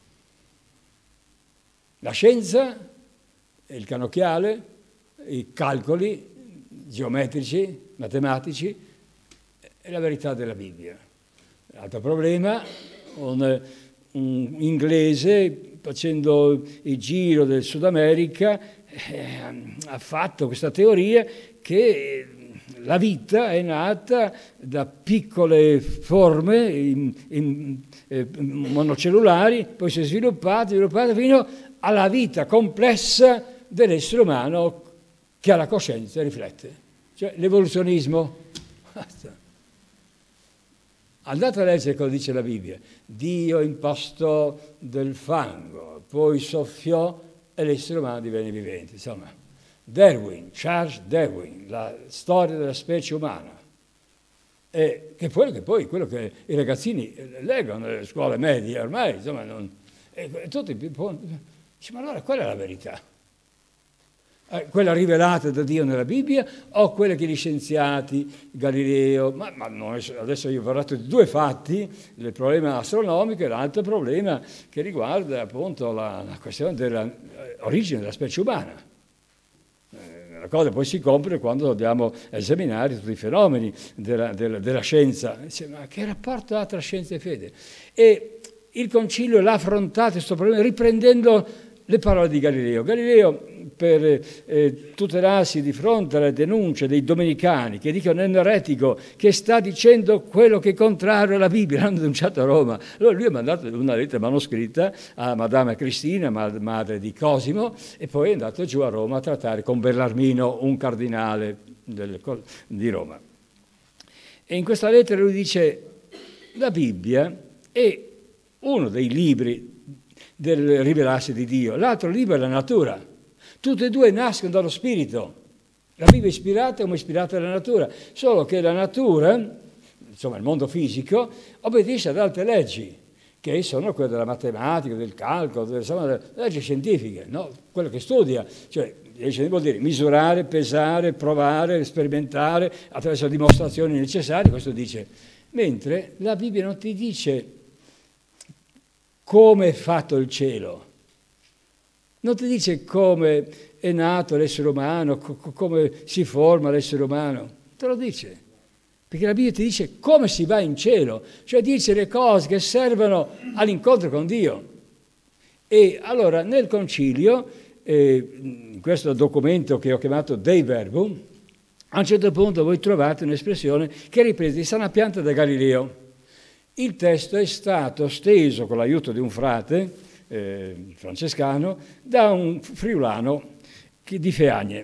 La scienza, il cannocchiale, i calcoli geometrici, matematici, è la verità della Bibbia. L'altro problema, un inglese facendo il giro del Sud America ha fatto questa teoria che la vita è nata da piccole forme monocellulari, poi si è sviluppata fino alla vita complessa dell'essere umano che ha la coscienza e riflette. Cioè l'evoluzionismo. Basta. Andate a leggere cosa dice la Bibbia. Dio impostò del fango, poi soffiò e l'essere umano divenne vivente. Insomma, Charles Darwin, la storia della specie umana. Che è quello che i ragazzini leggono nelle scuole medie ormai, insomma, tutti. Dice, ma allora qual è la verità? Quella rivelata da Dio nella Bibbia o quella che gli scienziati, Galileo, ma non è, adesso io ho parlato di due fatti, il problema astronomico e l'altro problema che riguarda appunto la questione dell'origine della specie umana. La cosa poi si compre quando dobbiamo esaminare tutti i fenomeni della scienza. Dice, ma che rapporto ha tra scienza e fede? E il Concilio l'ha affrontato questo problema riprendendo le parole di Galileo. Galileo, per tutelarsi di fronte alle denunce dei domenicani che dicono è un eretico che sta dicendo quello che è contrario alla Bibbia, l'hanno denunciato a Roma. Allora lui ha mandato una lettera manoscritta a Madama Cristina, madre di Cosimo, e poi è andato giù a Roma a trattare con Bellarmino, un cardinale di Roma. E in questa lettera lui dice: la Bibbia è uno dei libri del rivelarsi di Dio, l'altro libro è la natura. Tutte e due nascono dallo spirito. La Bibbia è ispirata come è ispirata la natura, solo che la natura, insomma il mondo fisico, obbedisce ad altre leggi, che sono quelle della matematica, del calcolo, delle leggi scientifiche, no? Quello che studia, cioè vuol dire misurare, pesare, provare, sperimentare attraverso dimostrazioni necessarie, questo dice. Mentre la Bibbia non ti dice come è fatto il cielo, non ti dice come è nato l'essere umano, come si forma l'essere umano, te lo dice, perché la Bibbia ti dice come si va in cielo, cioè dice le cose che servono all'incontro con Dio. E allora nel concilio, in questo documento che ho chiamato Dei Verbum, a un certo punto voi trovate un'espressione che è ripresa di sana pianta da Galileo. Il testo è stato steso con l'aiuto di un frate francescano da un friulano di Feagne.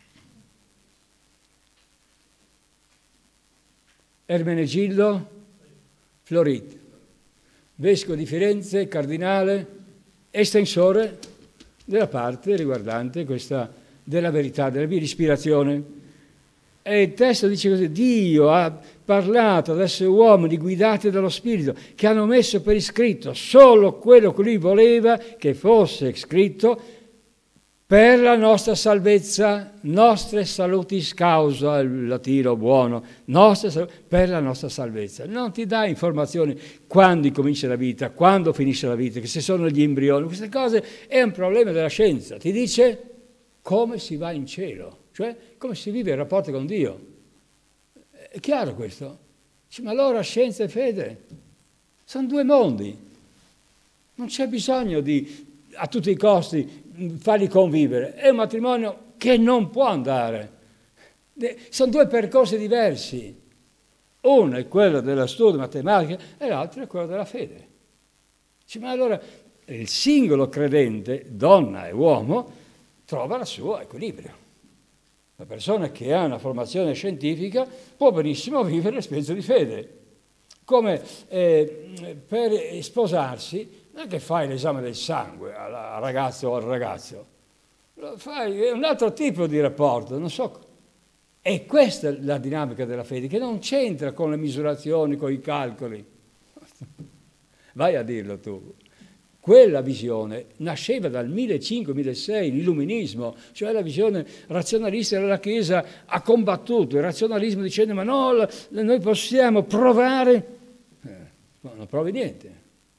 Ermenegildo Florit, vescovo di Firenze, cardinale, estensore della parte riguardante questa della verità, della Bibbia, l'ispirazione. E il testo dice così: Dio ha parlato ad esseri uomini guidati dallo Spirito, che hanno messo per iscritto solo quello che lui voleva che fosse scritto per la nostra salvezza, nostre salutis causa, il latino buono, per la nostra salvezza. Non ti dà informazioni quando incomincia la vita, quando finisce la vita, che se sono gli embrioni, queste cose è un problema della scienza. Ti dice come si va in cielo, cioè come si vive il rapporto con Dio. È chiaro questo? Dice, ma allora scienza e fede sono due mondi. Non c'è bisogno di, a tutti i costi, farli convivere. È un matrimonio che non può andare. Sono due percorsi diversi. Uno è quello dello studio matematica e l'altro è quello della fede. Dice, ma allora il singolo credente, donna e uomo, trova il suo equilibrio. La persona che ha una formazione scientifica può benissimo vivere l'esperienza di fede. Come per sposarsi, non è che fai l'esame del sangue al ragazzo o al ragazzo, fai un altro tipo di rapporto, non so. E questa è la dinamica della fede, che non c'entra con le misurazioni, con i calcoli. Vai a dirlo tu. Quella visione nasceva dal 1500-1600, l'illuminismo, cioè la visione razionalista della Chiesa ha combattuto il razionalismo dicendo ma no, noi possiamo provare, non provi niente.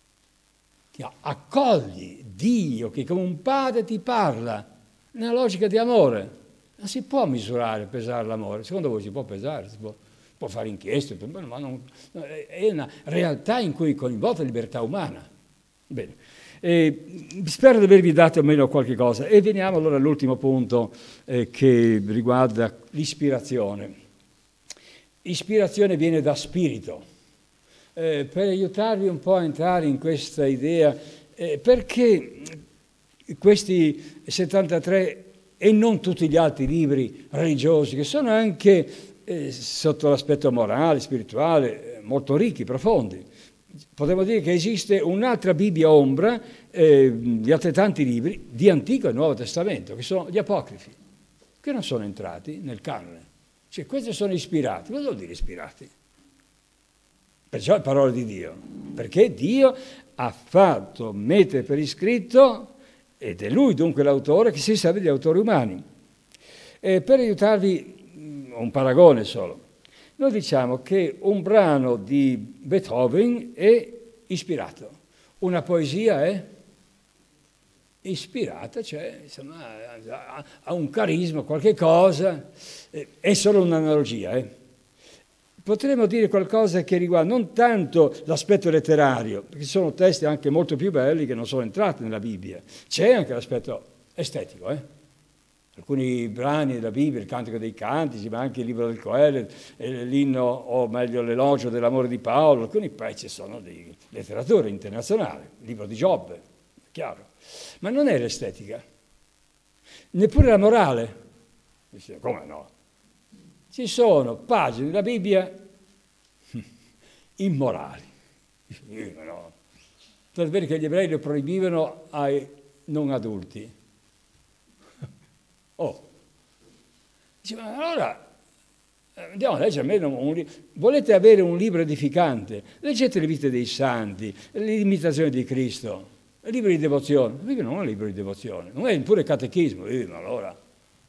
Accogli Dio che come un padre ti parla, nella logica di amore. Non si può misurare, pesare l'amore, secondo voi si può pesare, si può fare inchieste, ma non, è una realtà in cui è coinvolta la libertà umana. Bene, spero di avervi dato almeno qualche cosa e veniamo allora all'ultimo punto che riguarda l'ispirazione. Ispirazione viene da spirito. Per aiutarvi un po' a entrare in questa idea, perché questi 73 e non tutti gli altri libri religiosi, che sono anche sotto l'aspetto morale, spirituale, molto ricchi, profondi. Potremmo dire che esiste un'altra Bibbia ombra di altrettanti libri di Antico e Nuovo Testamento, che sono gli apocrifi, che non sono entrati nel canone. Cioè, questi sono ispirati. Cosa vuol dire ispirati? Perciò è parola di Dio, perché Dio ha fatto mettere per iscritto, ed è Lui dunque l'autore, che si serve di autori umani. Per aiutarvi, un paragone solo. Noi diciamo che un brano di Beethoven è ispirato, una poesia è ispirata, cioè insomma, ha un carisma, qualche cosa, è solo un'analogia. potremmo dire qualcosa che riguarda non tanto l'aspetto letterario, perché ci sono testi anche molto più belli che non sono entrati nella Bibbia. C'è anche l'aspetto estetico, Alcuni brani della Bibbia, il Cantico dei Cantici, ma anche il libro del Coelet, l'inno, o meglio l'elogio dell'amore di Paolo, alcuni pezzi sono di letteratura internazionale, il libro di Giobbe, è chiaro. Ma non è l'estetica, neppure la morale. Come no? Ci sono pagine della Bibbia immorali. No. Tanto vero che gli ebrei lo proibivano ai non adulti. Dice, ma allora andiamo a leggere almeno un libro. Volete avere un libro edificante? Leggete le vite dei santi, l'imitazione di Cristo, il libro di devozione. La Bibbia non è un libro di devozione, non è neppure catechismo. Ma allora,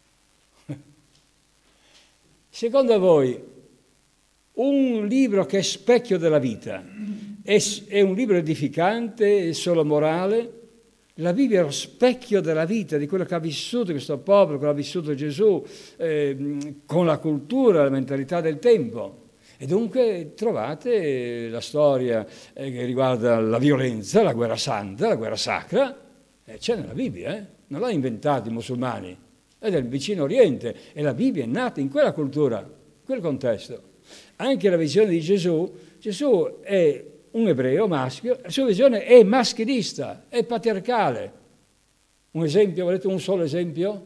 secondo voi, un libro che è specchio della vita è un libro edificante, è solo morale? La Bibbia è lo specchio della vita, di quello che ha vissuto questo popolo, che ha vissuto Gesù, con la cultura, la mentalità del tempo. E dunque trovate la storia che riguarda la violenza, la guerra santa, la guerra sacra, c'è nella Bibbia, non l'hanno inventato i musulmani, è del vicino Oriente, e la Bibbia è nata in quella cultura, in quel contesto. Anche la visione di Gesù è un ebreo maschio, la sua visione è maschilista, è patriarcale. Un esempio, volete un solo esempio?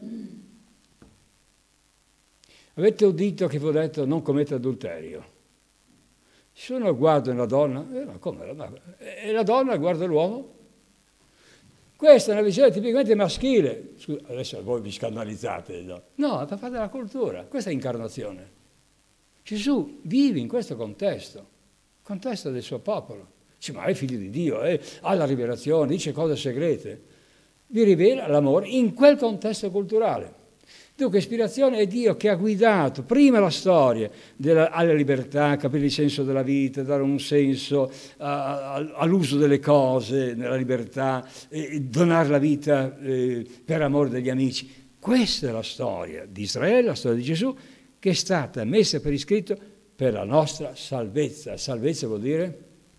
Avete udito che vi ho detto non commette adulterio. Se uno guarda una donna, e la donna guarda l'uomo? Questa è una visione tipicamente maschile. Scusa, adesso voi vi scandalizzate. No, è parte della cultura, questa è incarnazione. Gesù vive in questo contesto del suo popolo. Dice, ma è figlio di Dio, ha la rivelazione, dice cose segrete. Vi rivela l'amore in quel contesto culturale. Dunque, ispirazione è Dio che ha guidato prima la storia alla libertà, capire il senso della vita, dare un senso all'uso delle cose, nella libertà, donare la vita per amore degli amici. Questa è la storia di Israele, la storia di Gesù, che è stata messa per iscritto per la nostra salvezza. Salvezza vuol dire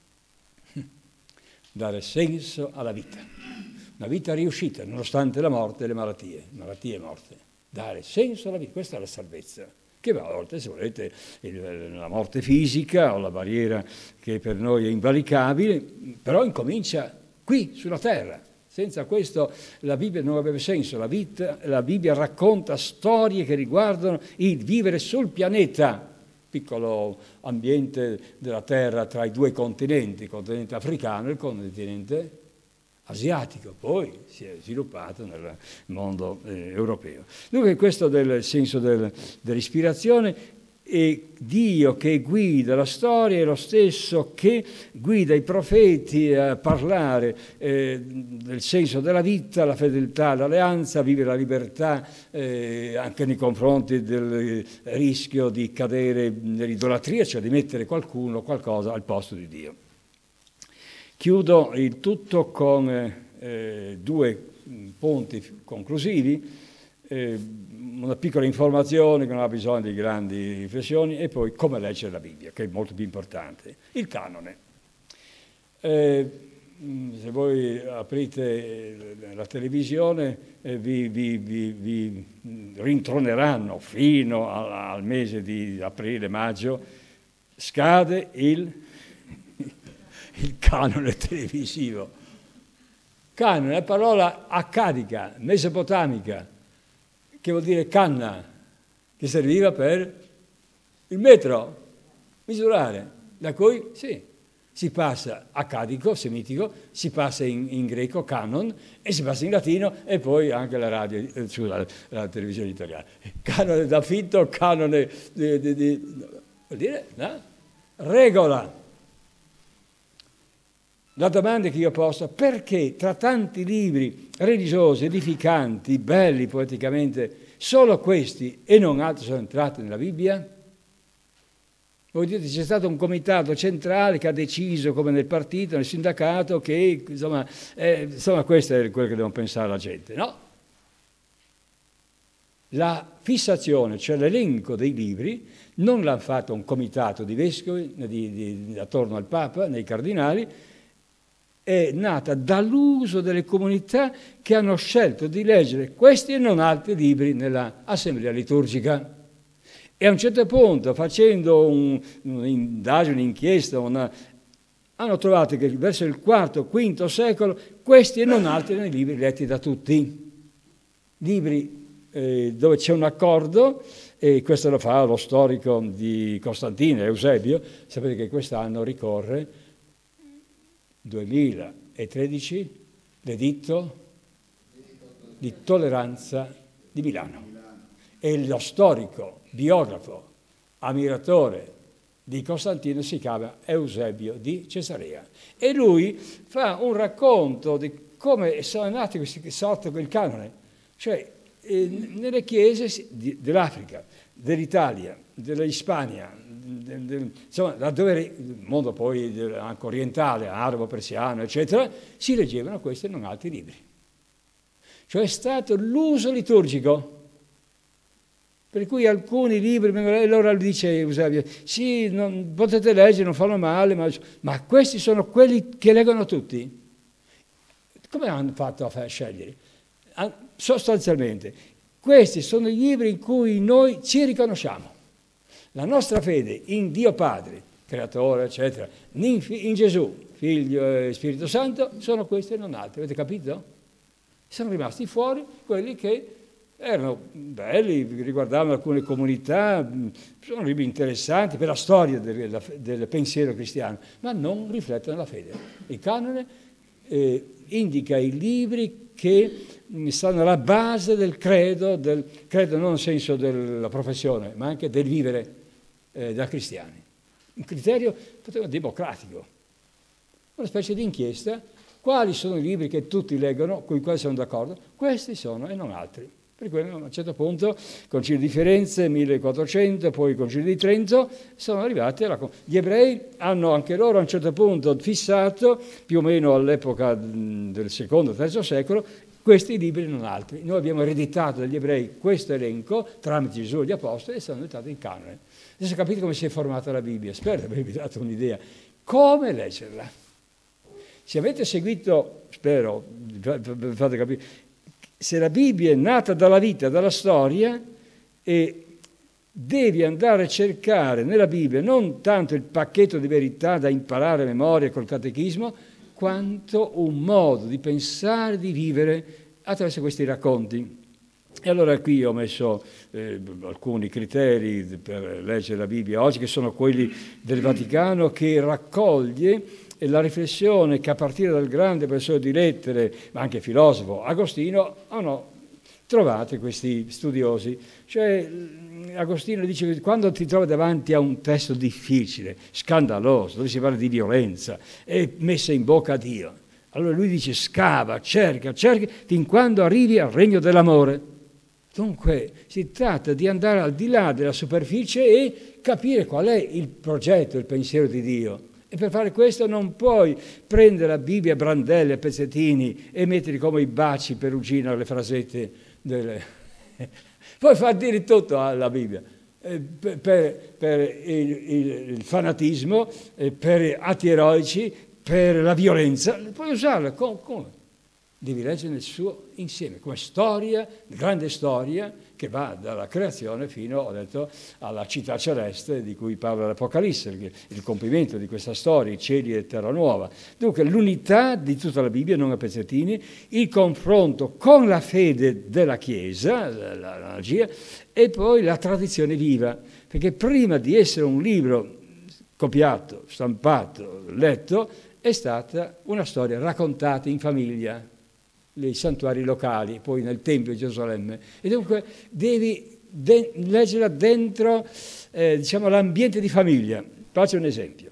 dare senso alla vita. Una vita riuscita, nonostante la morte e le malattie e morte. Dare senso alla vita, questa è la salvezza. Che a volte, se volete, la morte fisica o la barriera che per noi è invalicabile, però incomincia qui, sulla terra. Senza questo la Bibbia non avrebbe senso. La Bibbia racconta storie che riguardano il vivere sul pianeta, piccolo ambiente della terra tra i due continenti, il continente africano e il continente asiatico, poi si è sviluppato nel mondo europeo. Dunque questo del senso dell'ispirazione, e Dio che guida la storia è lo stesso che guida i profeti a parlare del senso della vita, la fedeltà all'alleanza, vivere la libertà anche nei confronti del rischio di cadere nell'idolatria, cioè di mettere qualcuno o qualcosa al posto di Dio. Chiudo il tutto con due punti conclusivi. Una piccola informazione che non ha bisogno di grandi riflessioni, e poi come leggere la Bibbia, che è molto più importante. Il canone. Se voi aprite la televisione vi rintroneranno fino al mese di aprile-maggio, scade il canone televisivo. Canone è la parola accadica, mesopotamica, che vuol dire canna, che serviva per il metro, misurare, da cui si passa accadico, semitico, si passa in greco, canon, e si passa in latino, e poi anche la radio, la televisione italiana. Canone d'affitto, canone vuol dire, no? Regola. La domanda che io posto: perché tra tanti libri religiosi, edificanti, belli poeticamente, solo questi e non altri sono entrati nella Bibbia? Voi dite c'è stato un comitato centrale che ha deciso, come nel partito, nel sindacato, che insomma questo è quello che devono pensare la gente, no? La fissazione, cioè l'elenco dei libri, non l'ha fatto un comitato di vescovi attorno al Papa, nei cardinali, è nata dall'uso delle comunità che hanno scelto di leggere questi e non altri libri nell'assemblea liturgica. E a un certo punto, facendo un'indagine, un'inchiesta, hanno trovato che verso il IV-V secolo questi e non altri erano i libri letti da tutti. Libri dove c'è un accordo, e questo lo fa lo storico di Costantino, Eusebio. Sapete che quest'anno ricorre 2013 l'editto di tolleranza di Milano. E lo storico, biografo, ammiratore di Costantino si chiama Eusebio di Cesarea. E lui fa un racconto di come sono nati questi sorti quel canone. Cioè, nelle chiese dell'Africa, dell'Italia, dell'Ispania, insomma, laddove il mondo poi anche orientale, arabo, persiano, eccetera, si leggevano questi e non altri libri. Cioè è stato l'uso liturgico. Per cui alcuni libri, e allora dice Eusebio, sì, potete leggere, non fanno male, ma questi sono quelli che leggono tutti. Come hanno fatto a scegliere? Sostanzialmente, questi sono i libri in cui noi ci riconosciamo. La nostra fede in Dio Padre, Creatore, eccetera, in Gesù, Figlio e Spirito Santo, sono questi e non altri. Avete capito? Sono rimasti fuori quelli che erano belli, riguardavano alcune comunità, sono libri interessanti per la storia del pensiero cristiano, ma non riflettono la fede. Il canone indica i libri che stanno alla base del credo non nel senso della professione, ma anche del vivere da cristiani. Un criterio democratico, una specie di inchiesta. Quali sono i libri che tutti leggono, con i quali sono d'accordo? Questi sono e non altri. Per cui a un certo punto, Concilio di Firenze, 1400, poi il Concilio di Trento, sono arrivati Gli ebrei hanno anche loro a un certo punto fissato, più o meno all'epoca del secondo-terzo secolo, questi libri e non altri. Noi abbiamo ereditato dagli ebrei questo elenco, tramite Gesù e gli Apostoli, e sono diventati in canone. Adesso capite come si è formata la Bibbia, spero di avervi dato un'idea. Come leggerla? Se avete seguito, spero, vi fate capire, se la Bibbia è nata dalla vita, dalla storia, e devi andare a cercare nella Bibbia non tanto il pacchetto di verità da imparare a memoria col catechismo, quanto un modo di pensare, di vivere attraverso questi racconti. E allora qui ho messo alcuni criteri per leggere la Bibbia oggi, che sono quelli del Vaticano, che raccoglie la riflessione che a partire dal grande professore di lettere, ma anche filosofo, Agostino, hanno trovato questi studiosi. Cioè Agostino dice che quando ti trovi davanti a un testo difficile, scandaloso, dove si parla di violenza, è messa in bocca a Dio, allora lui dice scava, cerca, fin quando arrivi al regno dell'amore. Dunque si tratta di andare al di là della superficie e capire qual è il progetto, il pensiero di Dio. E per fare questo non puoi prendere la Bibbia a brandelli, a pezzettini e metterli come i baci perugina alle frasette. Puoi far dire tutto alla Bibbia, per il fanatismo, per atti eroici, per la violenza, puoi usarla come? Devi leggere nel suo insieme, come storia, grande storia, che va dalla creazione fino, ho detto, alla città celeste di cui parla l'Apocalisse, il compimento di questa storia, i cieli e terra nuova. Dunque l'unità di tutta la Bibbia, non a pezzettini, il confronto con la fede della Chiesa, l'analogia, e poi la tradizione viva, perché prima di essere un libro copiato, stampato, letto, è stata una storia raccontata in famiglia, nei santuari locali, poi nel Tempio di Gerusalemme. E dunque devi leggerla dentro l'ambiente di famiglia. Faccio un esempio.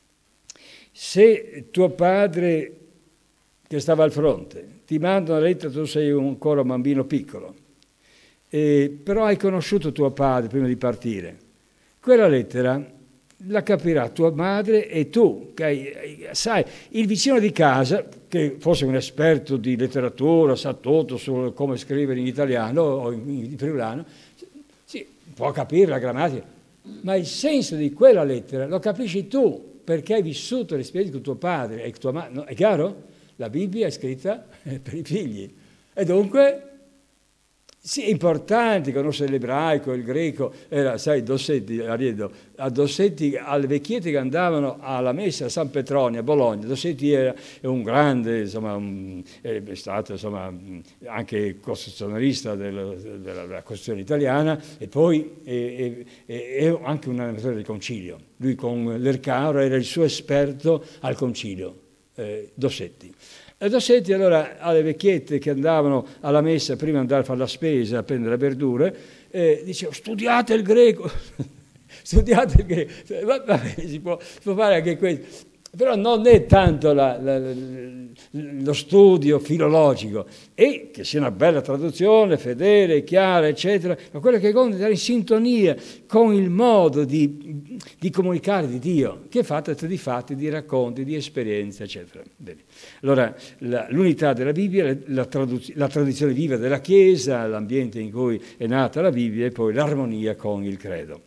Se tuo padre, che stava al fronte, ti manda una lettera, tu sei ancora un bambino piccolo, però hai conosciuto tuo padre prima di partire, quella lettera la capirà tua madre e tu, sai, il vicino di casa, che fosse un esperto di letteratura, sa tutto su come scrivere in italiano o in friulano, sì, può capire la grammatica, ma il senso di quella lettera lo capisci tu, perché hai vissuto l'esperienza con tuo padre e tua madre. No, è chiaro? La Bibbia è scritta per i figli. E dunque, sì, è importante conoscere l'ebraico, il greco. Era, sai, Dossetti, a Dossetti, alle vecchiette che andavano alla messa a San Petronio, a Bologna. Dossetti è un grande, insomma, è stato insomma, anche costituzionalista della Costituzione italiana e poi è anche un animatore del concilio. Lui con l'Ercaro era il suo esperto al concilio, Dossetti. E Dossetti allora alle vecchiette che andavano alla messa prima di andare a fare la spesa, a prendere le verdure, diceva studiate il greco, studiate il greco, vabbè, si può fare anche questo, però non è tanto lo studio filologico, e che sia una bella traduzione, fedele, chiara, eccetera, ma quello che conta è stare in sintonia con il modo di comunicare di Dio, che è fatto di fatti, di racconti, di esperienze, eccetera. Bene. Allora, l'unità della Bibbia, la tradizione viva della Chiesa, l'ambiente in cui è nata la Bibbia e poi l'armonia con il credo.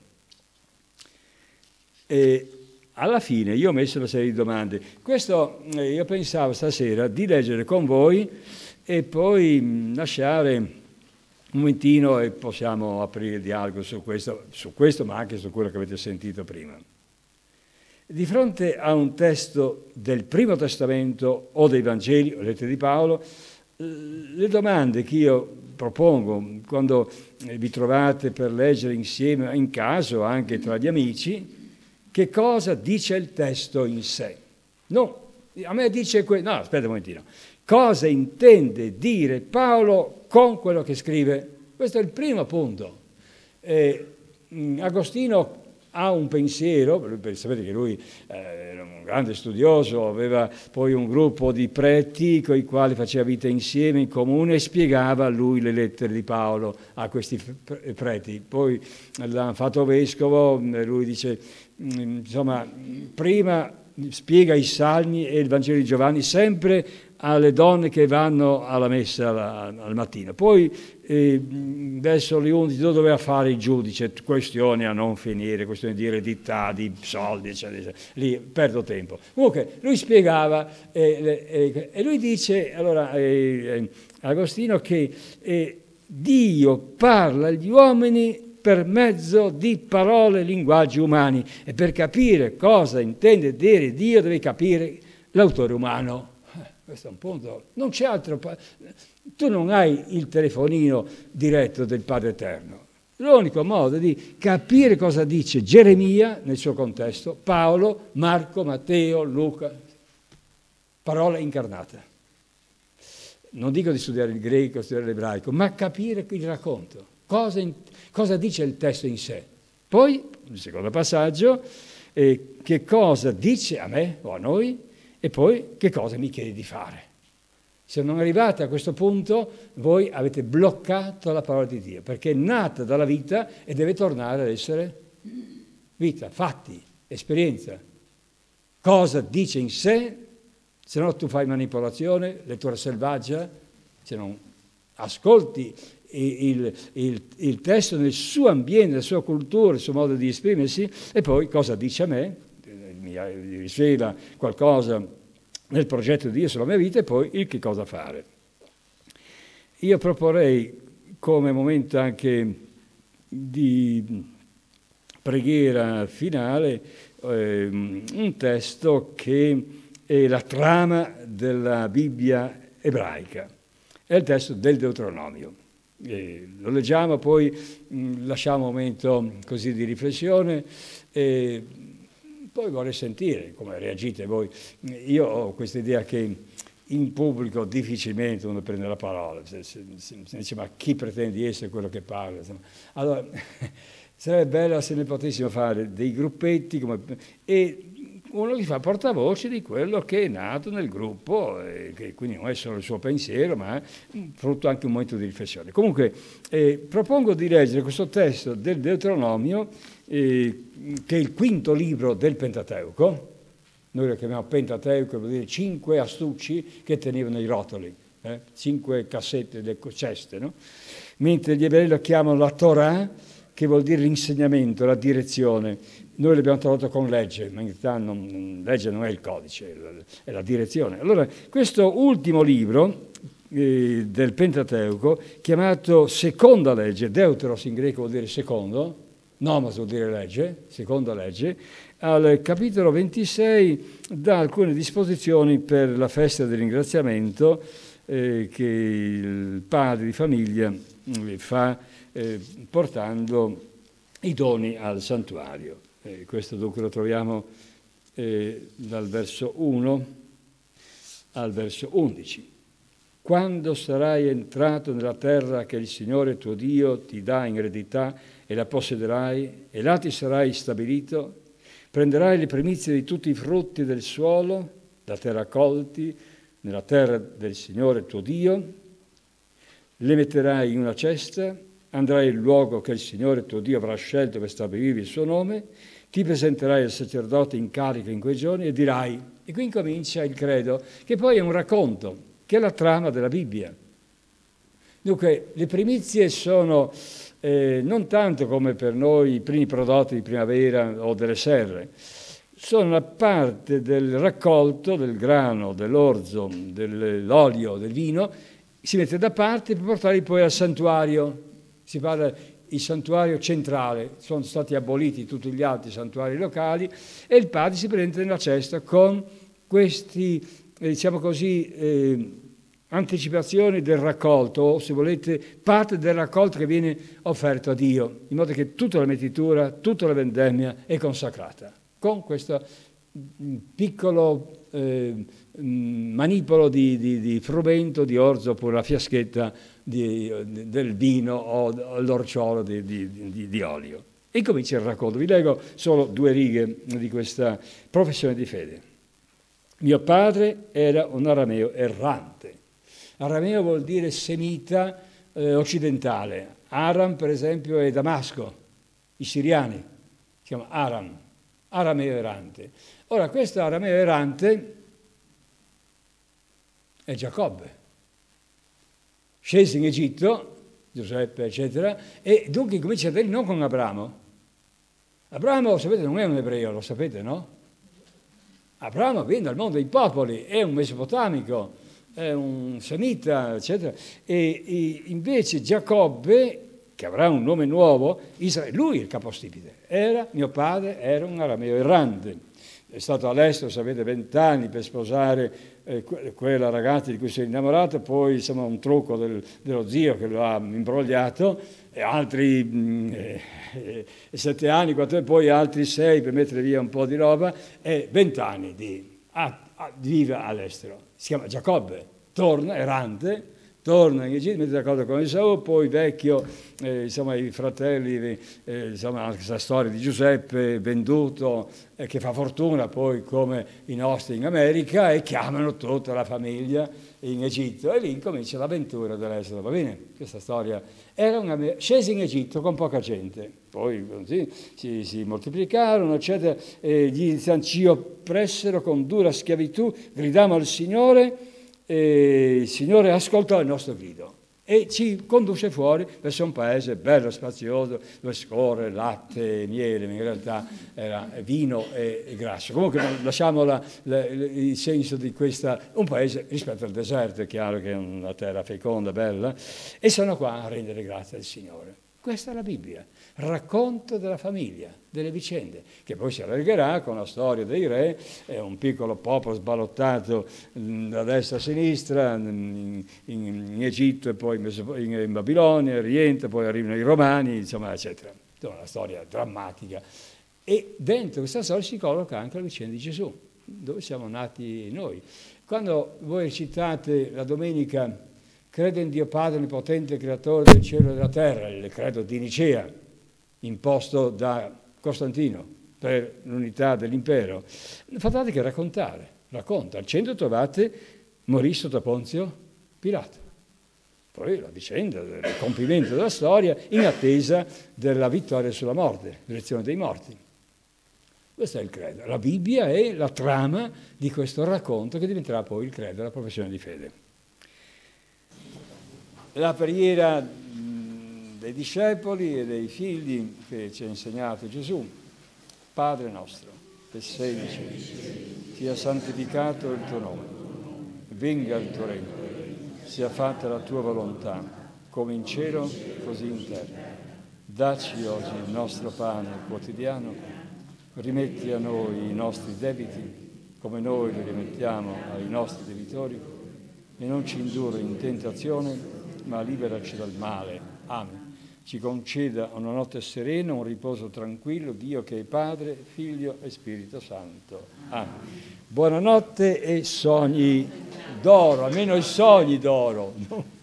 Alla fine io ho messo una serie di domande. Questo io pensavo stasera di leggere con voi e poi lasciare un momentino e possiamo aprire il dialogo su questo, ma anche su quello che avete sentito prima. Di fronte a un testo del Primo Testamento o dei Vangeli o lettere di Paolo, le domande che io propongo quando vi trovate per leggere insieme, in caso anche tra gli amici, che cosa dice il testo in sé? No, a me dice no, aspetta un momentino. Cosa intende dire Paolo con quello che scrive? Questo è il primo punto. Agostino ha un pensiero, sapete che lui era un grande studioso, aveva poi un gruppo di preti con i quali faceva vita insieme in comune e spiegava a lui le lettere di Paolo a questi preti. Poi l'ha fatto vescovo, lui dice, insomma, prima spiega i Salmi e il Vangelo di Giovanni sempre alle donne che vanno alla messa al mattino. Poi verso le 11 doveva fare il giudice, questioni a non finire, questioni di eredità, di soldi, eccetera. Lì perdo tempo. Comunque lui spiegava e lui dice, allora, Agostino, che Dio parla agli uomini per mezzo di parole e linguaggi umani, e per capire cosa intende dire Dio deve capire l'autore umano. Questo è un punto, non c'è altro. Tu non hai il telefonino diretto del Padre Eterno. L'unico modo di capire cosa dice Geremia nel suo contesto, Paolo, Marco, Matteo, Luca, parola incarnata. Non dico di studiare il greco, studiare l'ebraico, ma capire il racconto. Cosa dice il testo in sé? Poi, il secondo passaggio, che cosa dice a me o a noi e poi che cosa mi chiede di fare. Se non arrivate a questo punto, voi avete bloccato la parola di Dio, perché è nata dalla vita e deve tornare ad essere vita, fatti, esperienza. Cosa dice in sé, se no tu fai manipolazione, lettura selvaggia, se non ascolti il testo nel suo ambiente, nella sua cultura, il suo modo di esprimersi, e poi cosa dice a me, mi rivela qualcosa nel progetto di Dio sulla mia vita e poi il che cosa fare. Io proporrei come momento anche di preghiera finale un testo che è la trama della Bibbia ebraica, è il testo del Deuteronomio. Lo leggiamo, poi lasciamo un momento così di riflessione e poi vorrei sentire come reagite voi. Io ho questa idea che in pubblico difficilmente uno prende la parola, si dice ma chi pretende di essere quello che parla? Insomma. Allora sarebbe bello se ne potessimo fare dei gruppetti e uno che fa portavoce di quello che è nato nel gruppo, che quindi non è solo il suo pensiero, ma è frutto anche un momento di riflessione. Comunque, propongo di leggere questo testo del Deuteronomio, che è il quinto libro del Pentateuco. Noi lo chiamiamo Pentateuco, vuol dire 5 astucci che tenevano i rotoli, 5 cassette, le ceste, no? Mentre gli ebrei lo chiamano la Torah, che vuol dire l'insegnamento, la direzione. Noi l'abbiamo tradotto con legge, ma in realtà legge non è il codice, è la direzione. Allora, questo ultimo libro del Pentateuco, chiamato seconda legge, Deuteros in greco vuol dire secondo, nomos vuol dire legge, seconda legge, al capitolo 26 dà alcune disposizioni per la festa del ringraziamento che il padre di famiglia fa portando i doni al santuario. Questo dunque lo troviamo dal verso 1 al verso 11. Quando sarai entrato nella terra che il Signore tuo Dio ti dà in eredità e la possederai, e là ti sarai stabilito, prenderai le primizie di tutti i frutti del suolo, da te raccolti, nella terra del Signore tuo Dio, le metterai in una cesta, andrai al luogo che il Signore tuo Dio avrà scelto per stabilirvi il suo nome, ti presenterai al sacerdote in carica in quei giorni e dirai, e qui incomincia il credo, che poi è un racconto, che è la trama della Bibbia. Dunque, le primizie sono non tanto come per noi i primi prodotti di primavera o delle serre, sono una parte del raccolto del grano, dell'orzo, dell'olio, del vino, si mette da parte per portarli poi al santuario. Si parla il santuario centrale, sono stati aboliti tutti gli altri santuari locali e il padre si presenta nella cesta con questi, diciamo così, anticipazioni del raccolto, o se volete parte del raccolto che viene offerto a Dio, in modo che tutta la mettitura, tutta la vendemmia è consacrata, con questo piccolo manipolo di frumento, di orzo, oppure la fiaschetta del vino o l'orciolo di olio. E comincia il racconto. Vi leggo solo 2 righe di questa professione di fede. Mio padre era un arameo errante. Arameo vuol dire semita occidentale. Aram, per esempio, è Damasco, i siriani, si chiama Aram, arameo errante. Ora, questo arameo errante è Giacobbe. Scese in Egitto, Giuseppe, eccetera, e dunque comincia a dire non con Abramo. Abramo, sapete, non è un ebreo, lo sapete, no? Abramo viene dal mondo dei popoli, è un mesopotamico, è un semita, eccetera. E invece Giacobbe, che avrà un nome nuovo, Israele, lui è il capostipite. Mio padre era un arameo errante. È stato all'estero, sapete, 20 anni per sposare quella ragazza di cui si è innamorato, poi insomma un trucco dello zio che lo ha imbrogliato, e altri 7 anni, poi altri 6 per mettere via un po' di roba, e 20 anni vive all'estero. Si chiama Giacobbe, torna errante, torna in Egitto, mette d'accordo con Esaù, poi vecchio, insomma i fratelli, insomma anche questa storia di Giuseppe venduto, che fa fortuna poi come i nostri in America, e chiamano tutta la famiglia in Egitto, e lì comincia l'avventura dell'estero, va bene? Questa storia scese in Egitto con poca gente, poi così si moltiplicarono, eccetera, e gli ci oppressero con dura schiavitù, gridammo al Signore, e il Signore ascoltò il nostro grido e ci condusse fuori verso un paese bello, spazioso, dove scorre latte e miele, ma in realtà era vino e grasso. Comunque lasciamo il senso di un paese rispetto al deserto, è chiaro che è una terra feconda, bella, e sono qua a rendere grazie al Signore. Questa è la Bibbia, racconto della famiglia, delle vicende, che poi si allargherà con la storia dei re, è un piccolo popolo sballottato da destra a sinistra, in Egitto e poi in Babilonia, Oriente, poi arrivano i Romani, insomma, eccetera. Una storia drammatica. E dentro questa storia si colloca anche la vicenda di Gesù, dove siamo nati noi. Quando voi recitate la domenica credo in Dio Padre Onnipotente, Creatore del cielo e della terra, il credo di Nicea, imposto da Costantino, per l'unità dell'impero. Fate che racconta. Al centro trovate morì sotto Ponzio Pilato. Poi la vicenda del compimento della storia in attesa della vittoria sulla morte, l'elezione dei morti. Questo è il credo. La Bibbia è la trama di questo racconto che diventerà poi il credo, la professione di fede. La preghiera dei discepoli e dei figli che ci ha insegnato Gesù. Padre nostro, che sei nei cieli, sia santificato il tuo nome, venga il tuo regno, sia fatta la tua volontà, come in cielo, così in terra. Dacci oggi il nostro pane quotidiano, rimetti a noi i nostri debiti, come noi li rimettiamo ai nostri debitori, e non ci indurre in tentazione, ma liberaci dal male. Amen. Ci conceda una notte serena, un riposo tranquillo, Dio che è Padre, Figlio e Spirito Santo. Amen. Buonanotte e sogni d'oro, almeno i sogni d'oro.